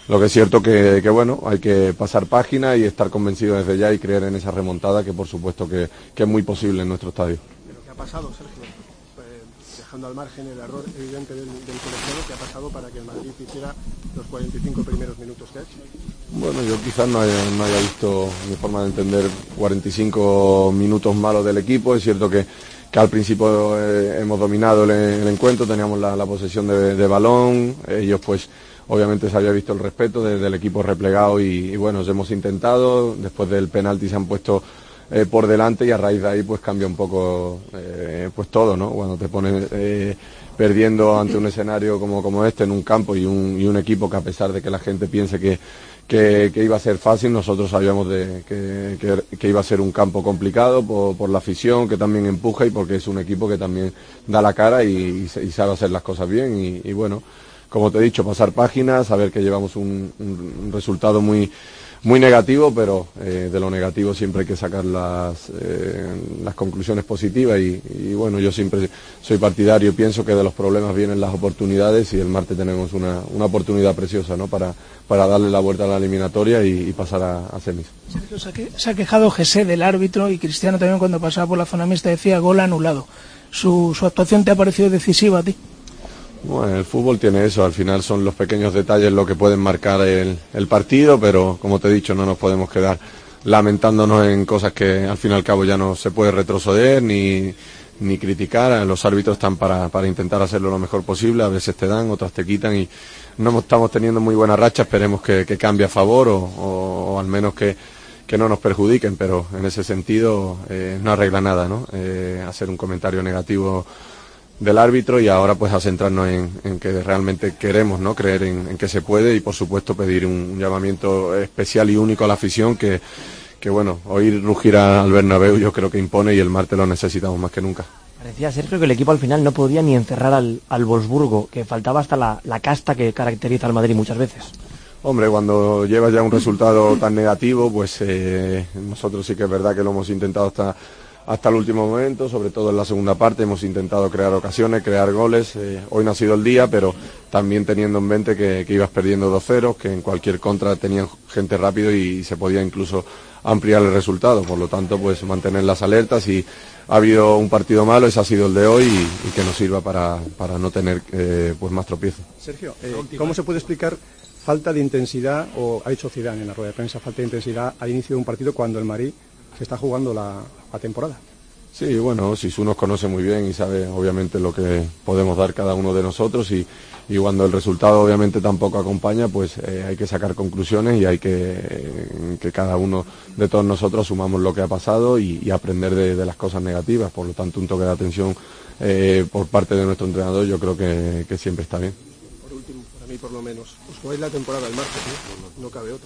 Lo que es cierto que, que bueno, hay que pasar página y estar convencido desde ya y creer en esa remontada que por supuesto que, que es muy posible en nuestro estadio. ¿Qué ha pasado, Sergio? Eh, dejando al margen el error evidente del, del colegiado, ¿qué ha pasado para que el Madrid hiciera los cuarenta y cinco primeros minutos que ha hecho? Bueno, yo quizás no haya, no haya visto mi forma de entender cuarenta y cinco minutos malos del equipo. Es cierto que, que al principio eh, hemos dominado el, el encuentro, teníamos la, la posesión de, de balón, ellos pues obviamente se había visto el respeto desde el equipo replegado y, y bueno, hemos intentado, después del penalti se han puesto eh, por delante y a raíz de ahí pues cambia un poco eh, pues todo, ¿no? Cuando te pones eh, perdiendo ante un escenario como, como este en un campo y un, y un equipo que a pesar de que la gente piense que, que, que iba a ser fácil, nosotros sabíamos de, que, que, que iba a ser un campo complicado por, por la afición que también empuja y porque es un equipo que también da la cara y, y, y sabe hacer las cosas bien y, y bueno, como te he dicho, pasar páginas, saber que llevamos un, un resultado muy muy negativo, pero eh, de lo negativo siempre hay que sacar las, eh, las conclusiones positivas y, y bueno, yo siempre soy partidario y pienso que de los problemas vienen las oportunidades y el martes tenemos una, una oportunidad preciosa, ¿no? para, para darle la vuelta a la eliminatoria y, y pasar a, a semis. Sergio, se ha, que, se ha quejado José del árbitro y Cristiano también cuando pasaba por la zona mixta decía gol anulado. ¿Su, su actuación te ha parecido decisiva a ti? Bueno, el fútbol tiene eso, al final son los pequeños detalles lo que pueden marcar el, el partido, pero como te he dicho, no nos podemos quedar lamentándonos en cosas que al fin y al cabo ya no se puede retroceder ni, ni criticar. Los árbitros están para, para intentar hacerlo lo mejor posible, a veces te dan, otras te quitan y no estamos teniendo muy buena racha, esperemos que, que cambie a favor o, o, o al menos que, que no nos perjudiquen, pero en ese sentido eh, no arregla nada, ¿no? Eh, hacer un comentario negativo del árbitro y ahora pues a centrarnos en, en que realmente queremos, ¿no? Creer en, en que se puede y por supuesto pedir un, un llamamiento especial y único a la afición que, que bueno, oír rugir al Bernabéu yo creo que impone y el martes lo necesitamos más que nunca. Parecía, Sergio, que el equipo al final no podía ni encerrar al, al Wolfsburgo, que faltaba hasta la, la casta que caracteriza al Madrid muchas veces. Hombre, cuando llevas ya un resultado tan negativo, pues eh, nosotros sí que es verdad que lo hemos intentado hasta hasta el último momento, sobre todo en la segunda parte hemos intentado crear ocasiones, crear goles. Eh, hoy no ha sido el día, pero también teniendo en mente que, que ibas perdiendo dos cero, que en cualquier contra tenían gente rápido y se podía incluso ampliar el resultado. Por lo tanto, pues mantener las alertas y ha habido un partido malo, ese ha sido el de hoy y, y que nos sirva para, para no tener eh, pues más tropiezos. Sergio, eh, ¿cómo se puede explicar falta de intensidad, o ha dicho Zidane en la rueda de prensa, falta de intensidad al inicio de un partido cuando el Madrid se está jugando la, la temporada? Sí, bueno, Sisu nos conoce muy bien y sabe obviamente lo que podemos dar cada uno de nosotros y, y cuando el resultado obviamente tampoco acompaña, pues eh, hay que sacar conclusiones y hay que eh, que cada uno de todos nosotros asumamos lo que ha pasado y, y aprender de, de las cosas negativas. Por lo tanto, un toque de atención eh, por parte de nuestro entrenador yo creo que, que siempre está bien. Por último, para mí por lo menos, os jugáis la temporada el martes, ¿no? No cabe otra.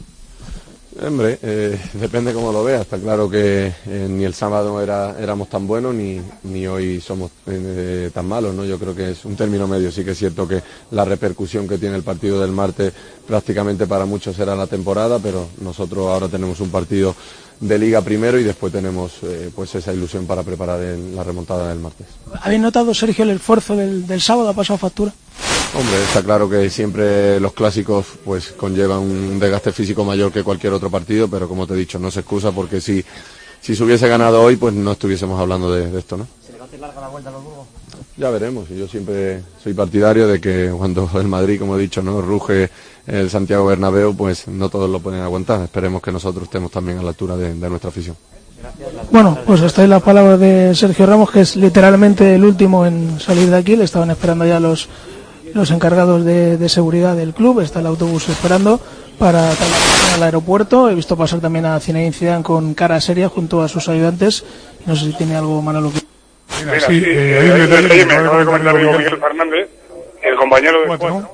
Hombre, eh, depende cómo lo veas. Está claro que eh, ni el sábado era, éramos tan buenos ni, ni hoy somos eh, tan malos, ¿no? Yo creo que es un término medio. Sí que es cierto que la repercusión que tiene el partido del martes prácticamente para muchos será la temporada, pero nosotros ahora tenemos un partido de Liga primero y después tenemos eh, pues esa ilusión para preparar el, la remontada del martes. ¿Habéis notado, Sergio, el esfuerzo del, del sábado? ¿Ha pasado factura? Hombre, está claro que siempre los clásicos pues conllevan un desgaste físico mayor que cualquier otro partido, pero como te he dicho, no se excusa porque si, si se hubiese ganado hoy, pues no estuviésemos hablando de, de esto, ¿no? ¿Se le va a hacer larga la vuelta a los Burgos? Ya veremos, yo siempre soy partidario de que cuando el Madrid, como he dicho, no ruge el Santiago Bernabéu, pues no todos lo pueden aguantar. Esperemos que nosotros estemos también a la altura de, de nuestra afición. Bueno, pues hasta ahí las palabras de Sergio Ramos, que es literalmente el último en salir de aquí. Le estaban esperando ya los los encargados de, de seguridad del club. Está el autobús esperando para trasladar al aeropuerto. He visto pasar también a Zinedine Zidane con cara seria junto a sus ayudantes. No sé si tiene algo, Manolo. Mira, sí, eh, hay un detalle me acaba de comentar amigo Miguel Fernández, el compañero de cuatro,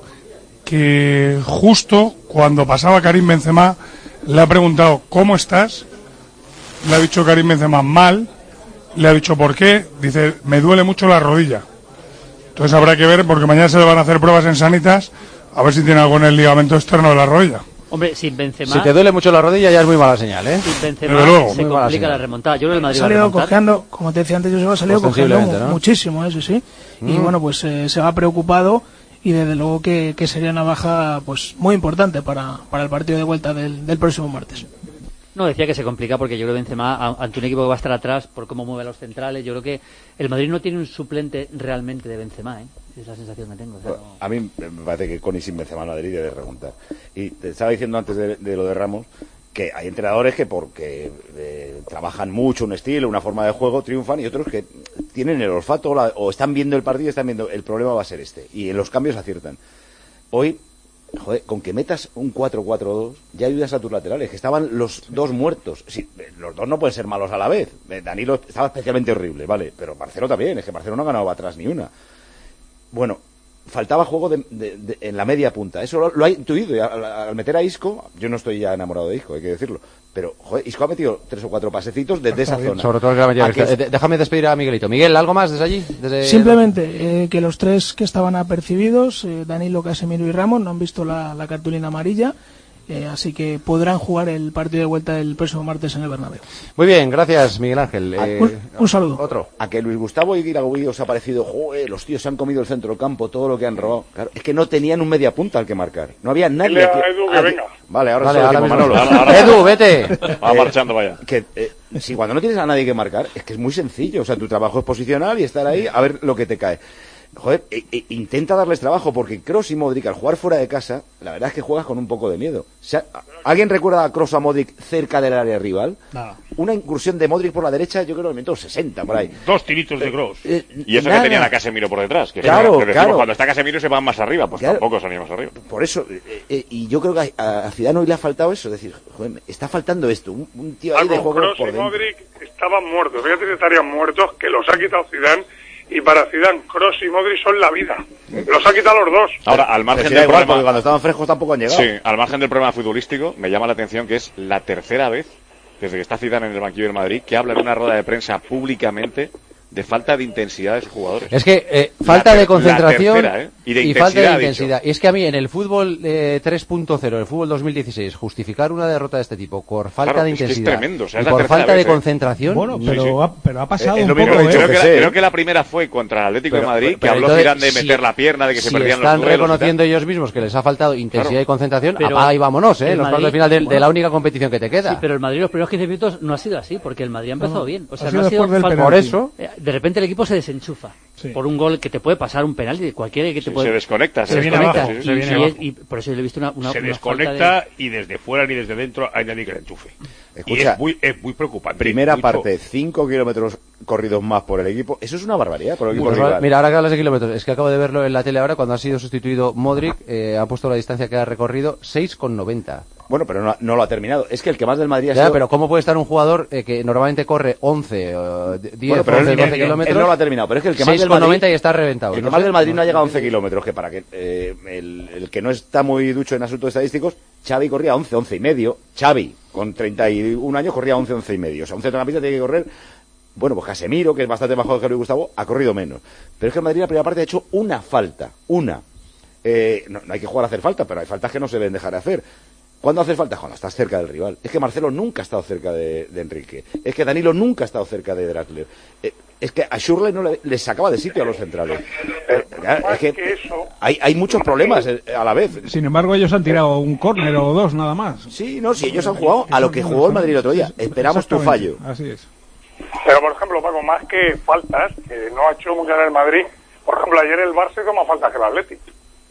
que justo cuando pasaba Karim Benzema le ha preguntado ¿cómo estás? Le ha dicho Karim Benzema mal, le ha dicho ¿por qué? Dice, me duele mucho la rodilla. Entonces habrá que ver, porque mañana se le van a hacer pruebas en Sanitas, a ver si tiene algo en el ligamento externo de la rodilla. Hombre, sin Benzema... Si te duele mucho la rodilla ya es muy mala señal, ¿eh? Sin Benzema luego, se complica la remontada. Yo creo que el Madrid va a salido remontar. cojeando, como te decía antes, yo se ha salido cojeando ¿no? muchísimo, eso sí. Mm. Y bueno, pues eh, se va preocupado y desde luego que, que sería una baja pues muy importante para, para el partido de vuelta del, del próximo martes. No, decía que se complica porque yo creo que Benzema, ante un equipo que va a estar atrás por cómo mueve a los centrales, yo creo que el Madrid no tiene un suplente realmente de Benzema, ¿eh? Es la sensación que tengo. O sea, no... A mí me parece que con y sin Benzema el Madrid debe remontar. Y te estaba diciendo antes de, de lo de Ramos que hay entrenadores que porque eh, trabajan mucho un estilo, una forma de juego, triunfan, y otros que tienen el olfato la, o están viendo el partido y están viendo el problema va a ser este. Y en los cambios aciertan. Hoy, joder, con que metas un cuatro cuatro dos ya ayudas a tus laterales, que estaban los dos muertos. Sí, los dos no pueden ser malos a la vez. Danilo estaba especialmente horrible, vale, pero Marcelo también, es que Marcelo no ha ganado atrás ni una. Bueno, faltaba juego de, de, de, en la media punta. Eso lo, lo ha intuido. Y al, al meter a Isco, yo no estoy ya enamorado de Isco, hay que decirlo. Pero, joder, Isco ha metido tres o cuatro pasecitos desde esa zona. Sobre todo que ha metido que... eh, déjame despedir a Miguelito. Miguel, ¿algo más desde allí? Desde... Simplemente eh, que los tres que estaban apercibidos, eh, Danilo, Casemiro y Ramos, no han visto la, la cartulina amarilla. Eh, así que podrán jugar el partido de vuelta el próximo martes en el Bernabéu. Muy bien, gracias Miguel Ángel. Eh, un, un saludo. Otro. A que Luis Gustavo y Guiragüí os ha parecido, joder, los tíos se han comido el centro del campo, todo lo que han robado. Claro, es que no tenían un media punta al que marcar. No había nadie. Dile a que... Edu que ah, venga. Vale, ahora vale, solo ahora tengo mismo. Manolo. Ahora, ahora. Edu, vete. Va eh, marchando, vaya. Que, eh, si cuando no tienes a nadie que marcar, es que es muy sencillo. O sea, tu trabajo es posicionar y estar ahí a ver lo que te cae. Joder, e, e, intenta darles trabajo, porque Kroos y Modric al jugar fuera de casa, la verdad es que juegas con un poco de miedo. O sea, ¿alguien recuerda a Kroos o a Modric cerca del área rival? Nada. Una incursión de Modric por la derecha, yo creo que en el minuto sesenta, por ahí. Dos tiritos de Kroos. Eh, y eso nada. que tenían a Casemiro por detrás. Que Claro, que decimos, claro. Cuando está Casemiro se van más arriba, pues Claro. tampoco se han ido más arriba. Por eso, eh, eh, y yo creo que a, a Zidane hoy le ha faltado eso, decir, joder, me está faltando esto, un, un tío ahí de Algo, juego Kroos por y dentro. Modric estaban muertos. Fíjate que estarían muertos, que los ha quitado Zidane. Y para Zidane, Kroos y Modric son la vida. Los ha quitado los dos. Ahora, al margen Pero si del da igual, problema... porque cuando estaban frescos tampoco han llegado. Sí, al margen del problema futbolístico, me llama la atención que es la tercera vez, desde que está Zidane en el banquillo del Madrid, que habla en una rueda de prensa públicamente de falta de intensidad de sus jugadores. Es que eh, falta La de concentración tercera, ¿eh? y, de y falta de intensidad, ha intensidad. Y es que a mí en el fútbol eh, tres punto cero, el fútbol dos mil dieciséis, justificar una derrota de este tipo por falta Claro, de es que es intensidad tremendo, o sea, y es la por tercera falta vez, de ¿eh? concentración. Bueno, Sí, pero, sí. Ha, pero ha pasado Eh, es un lo poco, mismo que he ¿eh? dicho Creo que, la, sé, ¿eh? creo que la primera fue contra el Atlético Pero- de Madrid, que pero habló entonces, Zidane de si- meter la pierna, de que se si perdían están los duelos y tal. reconociendo ellos mismos que les ha faltado intensidad Claro. y concentración, Pero apaga y vámonos, ¿eh? el En los Madrid- cuartos de final de, de bueno. la única competición que te queda. Sí, pero el Madrid los primeros quince minutos no ha sido así, porque el Madrid ha empezado No, bien. O ha sea, sido no ha sido después del falta- Por penalti. eso, Eh, De repente el equipo se desenchufa Sí. por un gol que te puede pasar, un penalti de cualquiera que te Sí, puede... se desconecta, se, se viene desconecta. abajo, sí, sí. se y, viene y- abajo. y por eso yo le he visto una, una, se una desconecta falta y desde fuera ni desde dentro hay nadie que le enchufe. y Escucha, es muy, es muy preocupante. primera Mucho- parte, cinco kilómetros corridos más por el equipo. Eso es una barbaridad por el equipo Pues, rival. mira, ahora que hablas de kilómetros, es que acabo de verlo en la tele ahora, cuando ha sido sustituido Modric, eh, ha puesto la distancia que ha recorrido seis coma noventa. Bueno, pero no, no lo ha terminado. Es que el que más del Madrid ha Ya, sido... pero ¿cómo puede estar un jugador eh, que normalmente corre once, eh, diez, Bueno, pero once, él- doce él- él kilómetros? no lo ha terminado, pero es que el que más seis del coma Madrid... noventa y está reventado. El que No más sé. del Madrid no ha llegado a once kilómetros, que para que eh, el, el que no está muy ducho en asuntos estadísticos, Xavi corría once, once y medio. Xavi, con treinta y un años, corría once, once y medio. O sea, un centrocampista tiene que correr... Bueno, pues Casemiro, que es bastante más joven que Luis Gustavo, ha corrido menos. Pero es que el Madrid en la primera parte ha hecho una falta. Una. Eh, no, no hay que jugar a hacer falta, pero hay faltas que no se deben dejar de hacer. ¿Cuándo hace falta? Cuando estás cerca del rival. Es que Marcelo nunca ha estado cerca de, de Enrique. Es que Danilo nunca ha estado cerca de Draxler. Eh, es que a Schürrle no le, le sacaba de sitio a los centrales. Eh, claro, es que hay, hay muchos problemas eh, a la vez. Sin embargo, ellos han tirado un córner o dos nada más. Sí, no, si ellos han jugado a lo que jugó el Madrid el otro día. Esperamos tu fallo. Así es. Pero, por ejemplo, Paco, más que faltas, que no ha hecho mucho en el Madrid, por ejemplo, ayer el Barça hizo más faltas que el Atlético.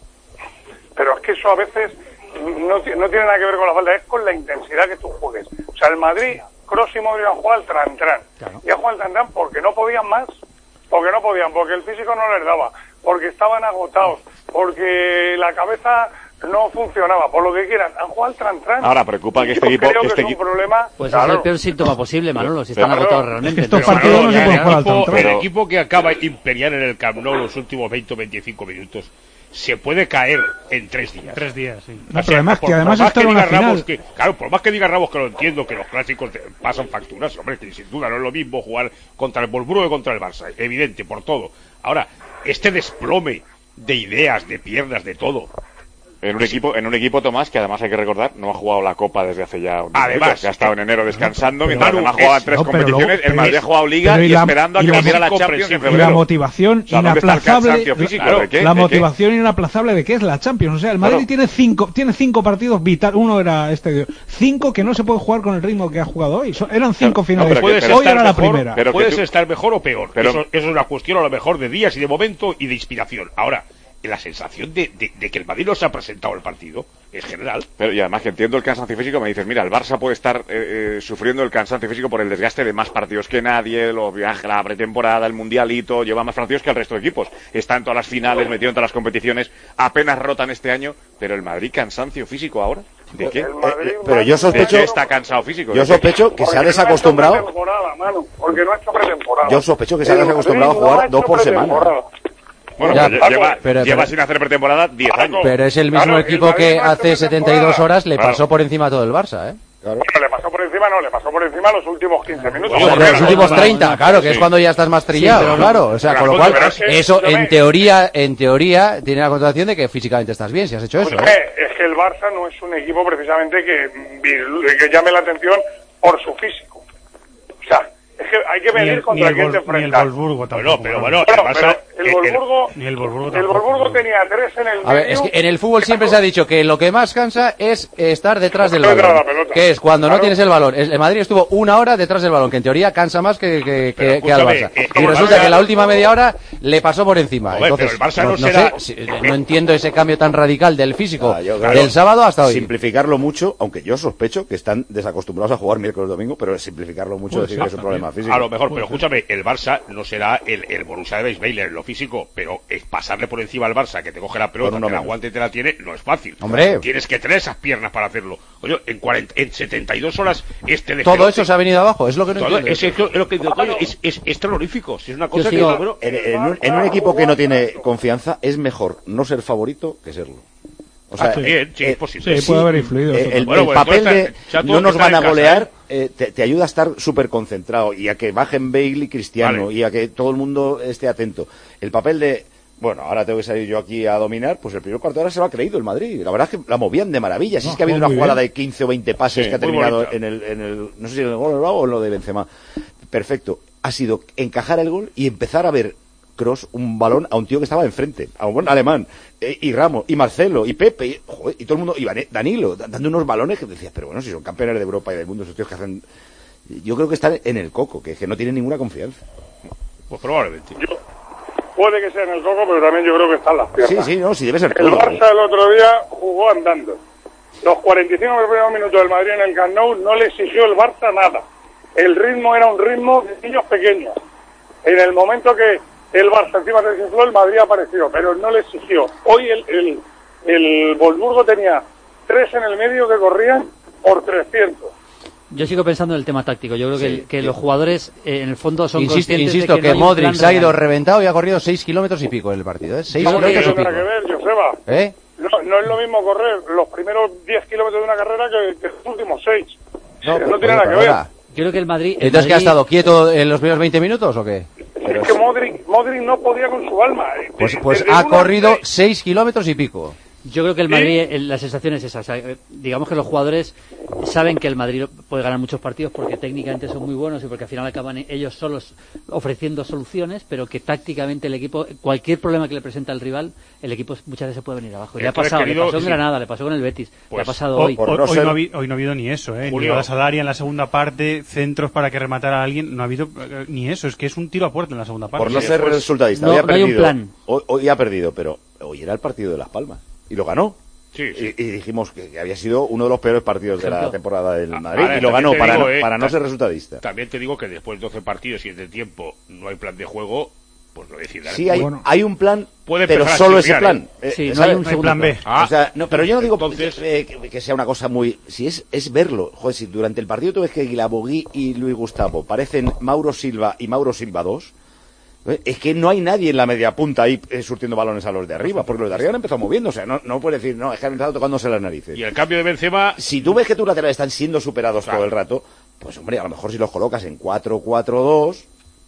Pero es que eso a veces no, ti- no tiene nada que ver con la falta, es con la intensidad que tú juegues. O sea, el Madrid, Kroos y Modric han jugado al tran-tran. Y han jugado al tran-tran porque no podían más. Porque no podían, porque el físico no les daba, porque estaban agotados, porque la cabeza no funcionaba, por lo que quieran. Han jugado al tran-tran. Ahora preocupa que este Yo equipo... creo este que es un equipo problema... Pues claro. es el peor síntoma posible, Manolo, si están Pero- agotados realmente. Estos Pero- partidos no se el, pueden jugar al equipo, tran-tran. el Pero- equipo que acaba de imperiar en el Camp Nou los últimos veinte o veinticinco minutos se puede caer en tres días. Tres días, sí. No, pero además- que además más está que en diga una final. Ramos que, claro, por más que diga Ramos que lo entiendo, que los clásicos te pasan facturas, hombre, que sin duda no es lo mismo jugar contra el Wolfsburgo que contra el Barça, evidente, por todo. Ahora, este desplome de ideas, de piernas, de todo, En un equipo, en un equipo Tomás, que además hay que recordar, no ha jugado la Copa desde hace ya un Además, minuto, que ha estado en enero descansando, pero, mientras Manu, además jugaba es- tres no, pero competiciones, luego- el Madrid ha es- jugado Liga pero y, y la- esperando a y que la- volviera la y Champions en Y febrero. la motivación O sea, ¿dónde está el inaplazable, cansancio físico? claro, ¿De qué? la ¿De qué? motivación inaplazable de que es la Champions. O sea, el Madrid Claro. tiene cinco, tiene cinco partidos vital. Uno era este, cinco que no se puede jugar con el ritmo que ha jugado hoy. So- eran cinco No, finales. pero puedes hoy estar era la mejor, primera. pero que puedes tú- estar mejor o peor. pero- eso, eso es una cuestión a lo mejor de días y de momento y de inspiración. Ahora, la sensación de, de, de que el Madrid no se ha presentado el partido es general. Pero, y además que entiendo el cansancio físico, me dices, mira, el Barça puede estar eh, eh, sufriendo el cansancio físico por el desgaste de más partidos que nadie, los viajes, la pretemporada, el mundialito, lleva más partidos que el resto de equipos. Está en todas las finales, metido en todas las competiciones, apenas rotan este año, pero el Madrid cansancio físico ahora. ¿De qué? Eh, pero yo sospecho, ¿De qué está cansado físico? yo ¿De qué? sospecho que se ha desacostumbrado. Pretemporada, Manu, porque no ha hecho pretemporada. Yo sospecho que se ha El desacostumbrado a Madrid no jugar ha dos hecho por semana. pretemporada. Bueno, Ya, pues lleva, pero- lleva pero- sin hacer pretemporada diez años. Pero es el mismo Claro, el equipo Madrid que no ha hecho hace setenta y dos pretemporada. horas le Claro. pasó por encima a todo el Barça, ¿eh? Bueno, le pasó por encima, no, le pasó por encima los últimos quince minutos. O sea, Porque de los no- últimos no- treinta, claro, que es Sí. cuando ya estás más trillado, pero- claro. O sea, pero con lo escucha, cual, pero es que- eso yo me- en teoría, en teoría, tiene la connotación de que físicamente estás bien, si has hecho eso. Escúchame, ¿eh? es que el Barça no es un equipo precisamente que, que llame la atención por su físico. O sea, es que hay que Ni medir el, ni contra el, quién Vol- te ni el enfrentas. Wolfsburgo tampoco. Bueno, pero bueno, Bueno, el pero Barça- el el- Wolfsburgo, Ni el Wolfsburgo el tampoco. Wolfsburgo tenía tres en el A ver, medio. es que en el fútbol siempre se ha dicho que lo que más cansa es estar detrás del Detrás de la balón. pelota. Que es cuando no Claro. tienes el balón. El el Madrid estuvo una hora detrás del balón, que en teoría cansa más que, que, Pero que- que al escúchame, Barça. eh, Y el resulta Barça- que la última media hora le pasó por encima. Joder, Entonces, pero el Barça no, no no será- sé, si- no entiendo ese cambio tan radical del físico Ah, yo- del claro, sábado hasta hoy. Simplificarlo mucho, aunque yo sospecho que están desacostumbrados a jugar miércoles domingo, pero simplificarlo mucho, Puede decir ser, que es un también. problema físico. A lo mejor, pero escúchame, el Barça no será el, el Borussia de Weisweiler en lo físico, pero es pasarle por encima al Barça, que te coge la pelota, Con uno que la menos. aguante y te la tiene, no es fácil. Hombre. Tienes que tener esas piernas para hacerlo. Oye, en, cuarenta, en setenta y dos horas este de Todo eso se ha venido abajo, es lo que no Todo, entiendo. es, es lo que digo, coño, es, es, es terrorífico. Si es una cosa que sigo- bueno, en, en un, en un equipo que no tiene confianza, es mejor no ser favorito que serlo. O sea, Ah, también, sí, eh, es posible. Sí, puede haber influido eh, eso el, también. Bueno, el pues papel entonces, de ya todo no el que nos está van a en casa, golear eh, te, te ayuda a estar súper concentrado y a que bajen Bale y Cristiano Vale. y a que todo el mundo esté atento. El papel de, bueno, ahora tengo que salir yo aquí a dominar, pues el primer cuarto de hora se lo ha creído el Madrid. La verdad es que la movían de maravilla. Si No, es que ha habido jugó una muy jugada bien. de quince o veinte pases Sí, que ha muy terminado bonita. en el, en el, no sé si en el gol o en lo de Benzema. Perfecto. Ha sido encajar el gol y empezar a ver cross un balón a un tío que estaba enfrente, a un buen alemán, eh, y Ramos, y Marcelo, y Pepe, y, joder, y todo el mundo, y Vane- Danilo, da- dando unos balones que decías, pero bueno, si son campeones de Europa y del mundo, esos tíos que hacen... Yo creo que están en el coco, que, que no tienen ninguna confianza. pues probablemente. Puede que sea en el coco, pero también yo creo que están las piernas. Sí, sí, no, sí debe ser El todo. Barça el otro día jugó andando. Los cuarenta y cinco primeros minutos del Madrid en el Camp Nou no le exigió el Barça nada. El ritmo era un ritmo de niños pequeños. En el momento que el Barça encima se desinfló, el Madrid apareció, pero no le exigió. Hoy el, el, el Wolfsburgo tenía tres en el medio que corrían por trescientos. Yo sigo pensando en el tema táctico. Yo creo que, Sí, el- que sí. los jugadores, eh, en el fondo, son Insisto, conscientes insisto de que, que, no hay un Modric plan se ha ido real. reventado y ha corrido seis kilómetros y pico en el partido. ¿eh? seis Yo creo que- kilómetros y ¿Qué tendrá pico. que ver, Joseba? ¿Eh? No, no es lo mismo correr los primeros diez kilómetros de una carrera que, que los últimos seis. No, no pero- tiene nada que pero ver. ahora, Yo creo que el Madrid... el Entonces, ¿qué ha Madrid- estado quieto en los primeros veinte minutos o qué? Es que Modric, Modric no podía con su alma. Pues, De- pues desde ha una- corrido seis kilómetros y pico. Yo creo que el Madrid, eh, la sensación es esa. O sea, eh, digamos que los jugadores saben que el Madrid puede ganar muchos partidos porque técnicamente son muy buenos y porque al final acaban ellos solos ofreciendo soluciones, pero que tácticamente el equipo, cualquier problema que le presenta al rival, el equipo muchas veces puede venir abajo. Y le ha Entonces, pasado, querido, le pasó en sí. Granada, le pasó con el Betis, le Pues, ha pasado O- hoy. por hoy, no hoy ser- no ha habi- hoy no ha habido ni eso, ¿eh? Ni Julio. Nicolás Alaria en la segunda parte, centros para que rematara a alguien, no ha habido eh, ni eso, es que es un tiro a puerta en la segunda parte. Por no Sí, ser pues, resultadista, no- había no hay un perdido. plan. Hoy, hoy ha perdido, pero hoy era el partido de Las Palmas. Y lo ganó. Sí, sí. Y, y dijimos que, que había sido uno de los peores partidos de la Cierto. temporada del Ah, Madrid. ahora, y lo también ganó te para, digo, no- eh, para no ta- ser resultadista. También te digo que después de doce partidos y de tiempo no hay plan de juego, pues lo decidirá. Sí, hay, Bueno. hay un plan, Puede pero empezar a solo ese chirriar, plan. ¿eh? Eh, Sí, no ¿sabes? hay un segundo plan B. plan. Ah, o sea, no, pero yo no digo entonces- que, que- que sea una cosa muy... Si es, es verlo. Joder, si durante el partido tú ves que Guilabogui y Luis Gustavo parecen Mauro Silva y Mauro Silva dos, ¿eh? Es que no hay nadie en la media punta ahí eh, surtiendo balones a los de arriba, porque los de arriba han empezado moviéndose. No, no puedes decir, no, es que han empezado tocándose las narices. Y el cambio de Benzema, Si tú ves que tus laterales están siendo superados Claro. todo el rato, pues hombre, a lo mejor si los colocas en cuatro cuatro dos,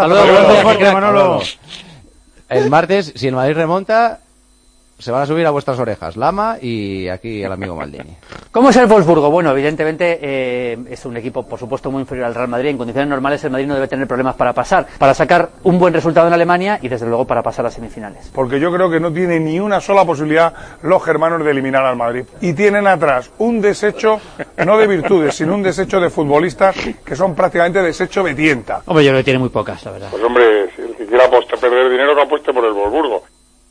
abrazo. Hasta luego, Hasta luego, Jorge crack. Manolo. El martes, si el Madrid remonta, se van a subir a vuestras orejas, Lama y aquí el amigo Maldini. ¿Cómo es el Wolfsburgo? Bueno, evidentemente eh, es un equipo, por supuesto, muy inferior al Real Madrid. En condiciones normales el Madrid no debe tener problemas para pasar, para sacar un buen resultado en Alemania y desde luego para pasar a semifinales. Porque yo creo que no tiene ni una sola posibilidad los germanos de eliminar al Madrid. Y tienen atrás un desecho, no de virtudes, sino un desecho de futbolistas que son prácticamente desecho de tienta. Hombre, yo creo que tiene muy pocas, la verdad. Pues hombre, si el que quiera apostar, perder dinero, que apueste por el Wolfsburgo.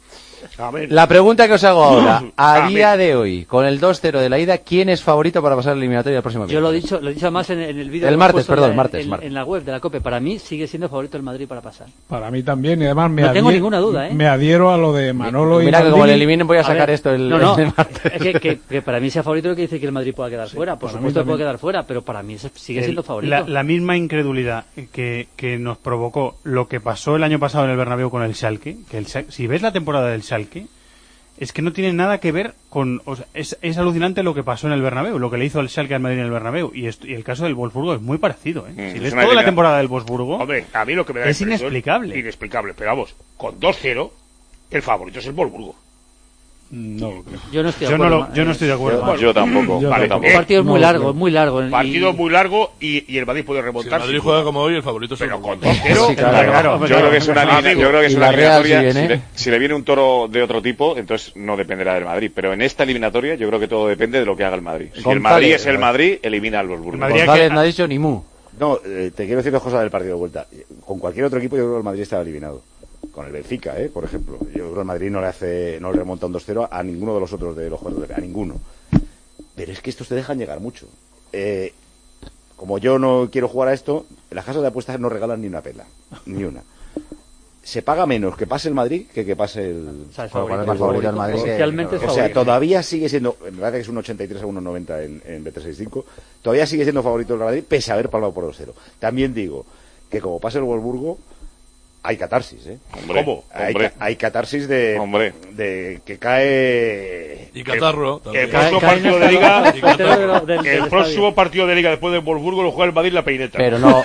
La pregunta que os hago ahora, a día de hoy, con el dos cero de la ida, ¿quién es favorito para pasar la eliminatoria el próximo Yo lo he dicho, lo he dicho además en, en el vídeo. El martes, perdón, en, martes, en, martes. En la web de la COPE, para mí sigue siendo favorito el Madrid para pasar. Para mí también, y además me No tengo adhiero- ninguna duda, ¿eh? Me adhiero a lo de Manolo y Mira que como Maldini. le eliminen voy a A sacar ver, esto el, no, no, el martes. es que, que, que para mí sea favorito no quiere decir que el Madrid pueda quedar fuera. Por para mí supuesto que también. puede quedar fuera, pero para mí se- sigue El- siendo favorito. La, la misma incredulidad que, que nos provocó lo que pasó el año pasado en el Bernabéu con el Schalke, que el Schalke- si ves la temporada del Schalke, es que no tiene nada que ver con... O sea, es, es alucinante lo que pasó en el Bernabéu, lo que le hizo el Schalke al Madrid en el Bernabéu, y, esto- y el caso del Wolfsburgo es muy parecido, ¿eh? Mm, si es ves una toda la idea. temporada del Wolfsburgo, Hombre, a mí lo que me da es impresión- inexplicable. Inexplicable, pero vamos, con dos cero, el favorito es el Wolfsburgo. No, Yo no estoy de yo no, acuerdo. lo- yo no estoy de acuerdo. Yo- yo tampoco. Yo Vale, tampoco. El partido es muy No, largo, no. es muy largo. y- Partido muy largo y, y el Madrid puede remontar. Si el Madrid sin juega duda. como hoy, el favorito es el Pero con Wolfsburgo. dos cero, Sí, claro, claro. Yo creo que es una, elimina- yo creo que es Y una la Real, si eliminatoria. Si, viene. le, si le viene un toro de otro tipo, entonces no dependerá del Madrid. Pero en esta eliminatoria, yo creo que todo depende de lo que haga el Madrid. Si el González, Madrid es el ¿verdad? Madrid, elimina al Wolfsburgo. González no ha dicho ni mu. No, eh, te quiero decir dos cosas del partido de vuelta. Con cualquier otro equipo yo creo que el Madrid estaba eliminado. Con el Benfica, ¿eh? Por ejemplo. Yo creo que el Madrid no le hace, no le remonta un dos cero a ninguno de los otros de los jugadores, a ninguno. Pero es que estos te dejan llegar mucho. Eh, como yo no quiero jugar a esto, en las casas de apuestas no regalan ni una pela. Ni una. Se paga menos que pase el Madrid que que pase el... O sea, es Bueno, favorito. ¿cuál es más favorito del Madrid? Oficialmente es O sea, favorito. todavía sigue siendo, me parece que es un ochenta y tres a uno noventa en, en B trescientos sesenta y cinco, todavía sigue siendo favorito el Madrid, pese a haber palmado por dos cero. También digo que como pase el Wolfsburgo, hay catarsis, ¿eh? Hombre, ¿Cómo? Hay, hombre. ca- hay catarsis de, Hombre. de que cae... Y Catarro. El también. próximo Caen partido hasta de liga, los porteros de lo- del- del el estadio. próximo partido de liga después del Wolfsburgo lo juega el Madrid la peineta. Pero no.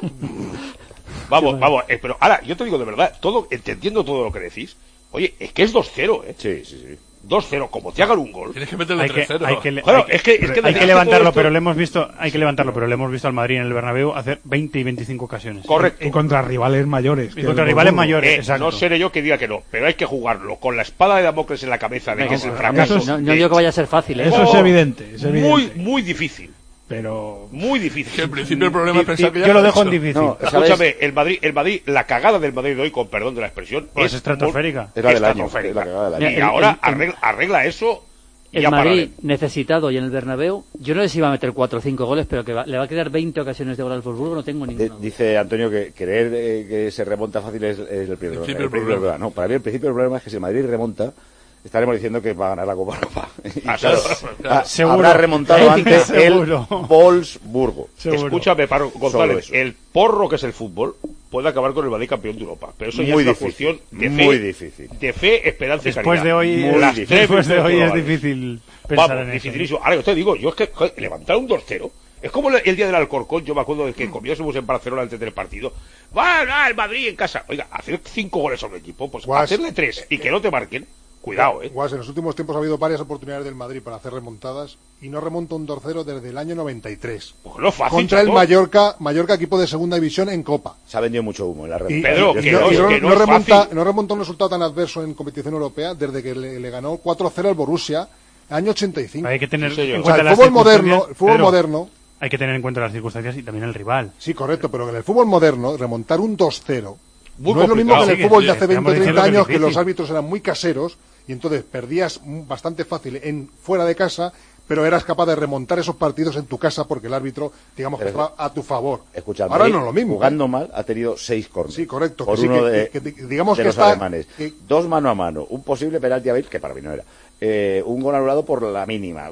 Vamos, vamos, eh, pero ahora, yo te digo de verdad, todo, te entiendo todo lo que decís. Oye, es que es dos cero, ¿eh? Sí, sí, sí. dos cero, como te hagan un gol. Tienes que meterle Hay que, tres cero. hay que, le- Claro, hay que- es que- es que hay desde que hace levantarlo, todo esto- pero le hemos visto, hay que levantarlo, pero le hemos visto al Madrid en el Bernabéu hacer veinte y veinticinco ocasiones. Correcto. Y contra rivales mayores. Y que contra el rivales Wolfsburgo. mayores, Eh, exacto. no seré yo que diga que no, pero hay que jugarlo con la espada de Damocles en la cabeza de que es el fracaso. No, no digo que vaya a ser fácil, ¿eh? Eso es evidente, es evidente. Muy, muy difícil. Pero... Muy difícil. Que en principio el problema es pensar que ya Yo lo está dejo en hecho. difícil. No, ¿sabes? Escúchame, el Madrid, el Madrid, la cagada del Madrid de hoy, con perdón de la expresión, Pues es es estratosférica. Es la del año, estratosférica. es la cagada del año. Y Mira, el- ahora el- el- arregla, arregla eso y El ya Madrid pararé. necesitado y en el Bernabéu, yo no sé si va a meter cuatro o cinco goles, pero que va- le va a quedar veinte ocasiones de gol al Wolfsburgo, no tengo De- ninguna duda. dice Antonio que creer eh, que se remonta fácil es, es el primer principio el del principio del problema. problema. No, para mí el principio del problema es que si el Madrid remonta, estaremos diciendo que va a ganar la Copa Europa. Y Ah, claro, claro. ah, Seguro. habrá remontado Épica, antes el seguro. Wolfsburgo. Seguro. Escúchame, Paro Solo González, eso. el porro que es el fútbol puede acabar con el Madrid campeón de Europa, pero eso ya Muy es una difícil, cuestión de fe, muy difícil. de fe, esperanza y Después de caridad. hoy, Muy Las difícil. tres después de victorias hoy es globales. difícil pensar Vamos, en eso. dificilísimo. Ahora, yo te digo, yo es que joder, levantar un dos cero es como el, el día del Alcorcón, yo me acuerdo de que comiésemos en Barcelona antes del partido. Va, va, el Madrid en casa. Oiga, hacer cinco goles sobre el equipo, pues Guas. hacerle tres y que no te marquen. Cuidado, eh. Guas, en los últimos tiempos ha habido varias oportunidades del Madrid para hacer remontadas y no remonta un dos cero desde el año noventa y tres. Pues no fácil, Contra el chato. Mallorca, Mallorca equipo de segunda división en Copa. Se ha vendido mucho humo en la Y, remontada. Pedro, Yo y que no, no, y es no- que no no es remonta, fácil. no remonta un resultado tan adverso en competición europea desde que le, le ganó cuatro cero al Borussia, año ochenta y cinco. Hay que tener Sí, señor. en O sea, cuenta el las fútbol moderno, circunstancias. el fútbol Pedro, moderno, hay que tener en cuenta las circunstancias y también el rival. sí, correcto, pero en el fútbol moderno, remontar un dos cero Muy no es lo mismo que en el complicado. fútbol de Sí, hace veinte o estamos treinta diciendo que es años, que los difícil. árbitros eran muy caseros y entonces perdías mm, bastante fácil en fuera de casa, pero eras capaz de remontar esos partidos en tu casa porque el árbitro, digamos, que Pero- estaba a tu favor. Escucha, el Ahora Madrid, no es lo mismo. jugando mal, ha tenido seis corners. Sí, correcto, Por que sí, uno que- de, que- que digamos de que los está- alemanes. que- Dos mano a mano. Un posible penalti a Bale, que para mí no era. Eh, un gol anulado por la mínima.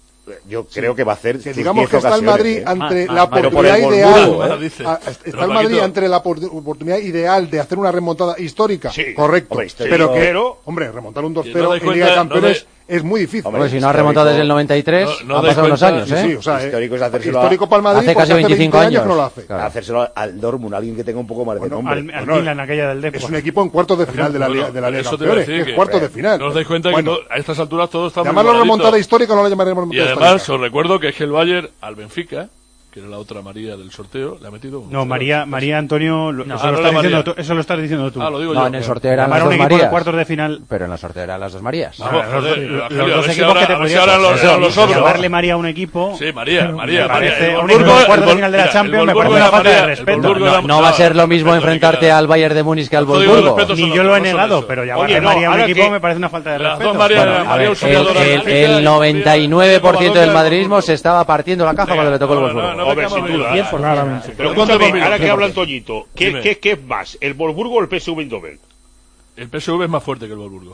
Yo creo que va a hacer. Que sus digamos diez que está el ocasiones, Madrid ¿eh? ante Ah, la ah, pero por oportunidad el ideal. Wolfsburgo, ah, ¿eh? Dice. ah, Pero, está el Madrid Paquito, ante la por- oportunidad ideal de hacer una remontada histórica. Sí. Correcto. Hombre, histórico. pero que, Pero- hombre, remontar un Que no dos cero dais en Liga de cuenta- Campeones no es muy difícil. Hombre, si no ha remontado desde el noventa y tres, no, no han pasado unos años, ¿eh? Sí, sí, o sea, histórico es hacérselo histórico para el Madrid, hace casi pues veinticinco veinte años no lo hace. Claro. Hacérselo al Dortmund, alguien que tenga un poco más de Bueno, nombre. Al, al Bueno, Milan, aquella del Depor. Es un equipo en cuartos de final de la Bueno, Liga de la Liga eso te Campeones, iba a decir es que- cuartos de final. No os dais cuenta Bueno, que no- a estas alturas todo está muy llamarlo igualadito. remontada histórica no lo llamaremos Y remontada además, histórica. os recuerdo que es que el Bayern al Benfica, que era la otra María del sorteo, le ha metido un... No, María, María Antonio, lo- No. eso, Ah, lo no estás era diciendo María. tú, eso lo estás diciendo tú. Ah, lo digo No, yo. en el sorteo eran Llamar las a un dos equipo de Marías. cuartos de final. Pero en el sorteo eran las dos Marías. Vamos, Los dos- joder, los Angelio, dos a ver si equipos ahora- que te a ver si podías ahora los- hacer. los otros. Llamarle María a un equipo. Sí, María, María, me María. parece El un Wolfsburgo- equipo de cuartos el de final de la Mira, Champions el me parece Wolfsburgo una era falta de María, el respeto. Wolfsburgo No, era- no va a ser lo mismo enfrentarte al Bayern de Múnich que al Con todo el Wolfsburgo. respeto, Ni son yo lo he otros, no son negado, eso. pero llamarle Oye, no, María a un ahora equipo que- me parece una falta de Las respeto. dos Marías, Bueno, a María ver, Auxiliadora el, del el, Benfica, el noventa y nueve por ciento del Venga, madridismo se estaba partiendo la caja cuando le tocó el no, Wolfsburgo. no, no, Hombre, sin duda. Bien por claramente. Pero ¿Cuánto escúchame, por ahora que minuto? habla Toñito, ¿qué, Dime. qué, ¿qué es más? ¿El Wolfsburgo o el P S V Eindhoven? El P S V es más fuerte que el Wolfsburgo.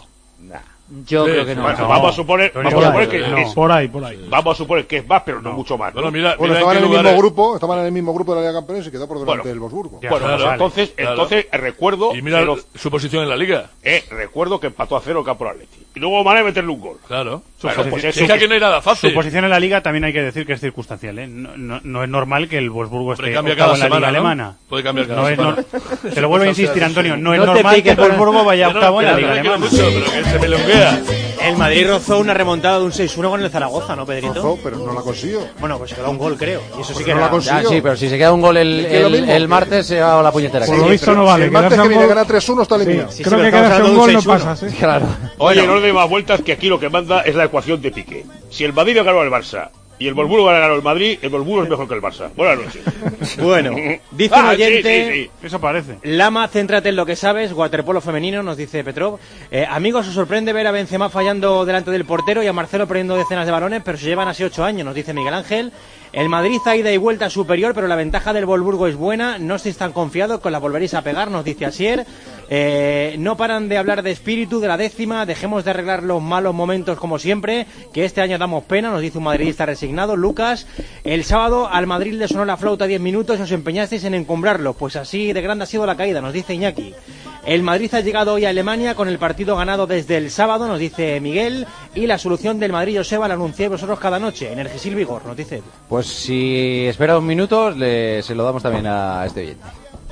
Yo Sí, creo que no. Bueno, No. vamos a suponer, Pero vamos ni a suponer por que ahí, es- no. Por ahí, por ahí. vamos a suponer que es más, pero no mucho más. ¿no? Bueno, mira, Bueno, mira estaban en en qué el mismo lugares- grupo, estaban en el mismo grupo de la Liga Campeones y quedó por delante Bueno. del Wolfsburgo. Bueno, Claro, entonces, claro. entonces recuerdo, Y mira pero- su posición en la liga. eh, recuerdo que empató a cero el campo Atleti. Y luego van a meterle un gol. Claro. Bueno, pues Es eso- que aquí no hay nada fácil. Su posición en la liga también hay que decir que es circunstancial, ¿eh? No, no, no es normal que el Wolfsburgo Hombre, esté cambia octavo cada en la semana, liga ¿no? alemana. Puede cambiar cada No es semana. nor- Te lo vuelvo a insistir, Antonio. No es No te normal piques que el con- Wolfsburgo vaya Que no, octavo en que la no, liga que no alemana. mucho, pero que se me longuea. El Madrid rozó una remontada de un seis uno con el Zaragoza, ¿no, Pedrito? Rozó, pero no la consiguió. Bueno, pues se quedó un gol, creo. Y eso sí Pues que no era... la consiguió. Ya, sí, pero si se queda un gol el, Es que lo el, mismo. el martes se va a la puñetera. Por Sí, lo visto pero no si vale. el martes Quedarse que un viene gol- gana tres uno está eliminado. Sí, Creo sí, que pero quedarse estamos un gol no hablando de un pasa, ¿sí? Claro. Oye, no le dé más vueltas, que aquí lo que manda es la ecuación de Piqué. Si el Madrid ganó al Barça y el Wolfsburgo ganó al Madrid, el Wolfsburgo es mejor que el Barça. Buenas noches. Bueno, dice un Ah, sí, oyente... sí, sí. Eso parece. Lama, céntrate en lo que sabes, waterpolo femenino, nos dice Petrov. Eh, amigos, os sorprende ver a Benzema fallando delante del portero y a Marcelo perdiendo decenas de balones, pero se llevan así ocho años, nos dice Miguel Ángel. El Madrid a ida y vuelta superior, pero la ventaja del Wolfsburgo es buena. No estéis tan confiados, con la volveréis a pegar, nos dice Asier. Eh, no paran de hablar de espíritu, de la décima. Dejemos de arreglar los malos momentos como siempre, que este año damos pena, nos dice un madridista resignado. Lucas, el sábado al Madrid le sonó la flauta diez minutos y os empeñasteis en encumbrarlo. Pues así de grande ha sido la caída, nos dice Iñaki. El Madrid ha llegado hoy a Alemania con el partido ganado desde el sábado, nos dice Miguel. Y la solución del Madrid, Joseba, la anunciáis vosotros cada noche. Energisil Vigor, nos dice Edu. Pues si espera un minuto, le, se lo damos también a este oyente.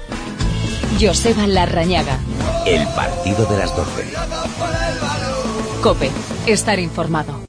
Joseba Larrañaga. El partido de las doce. COPE. Estar informado.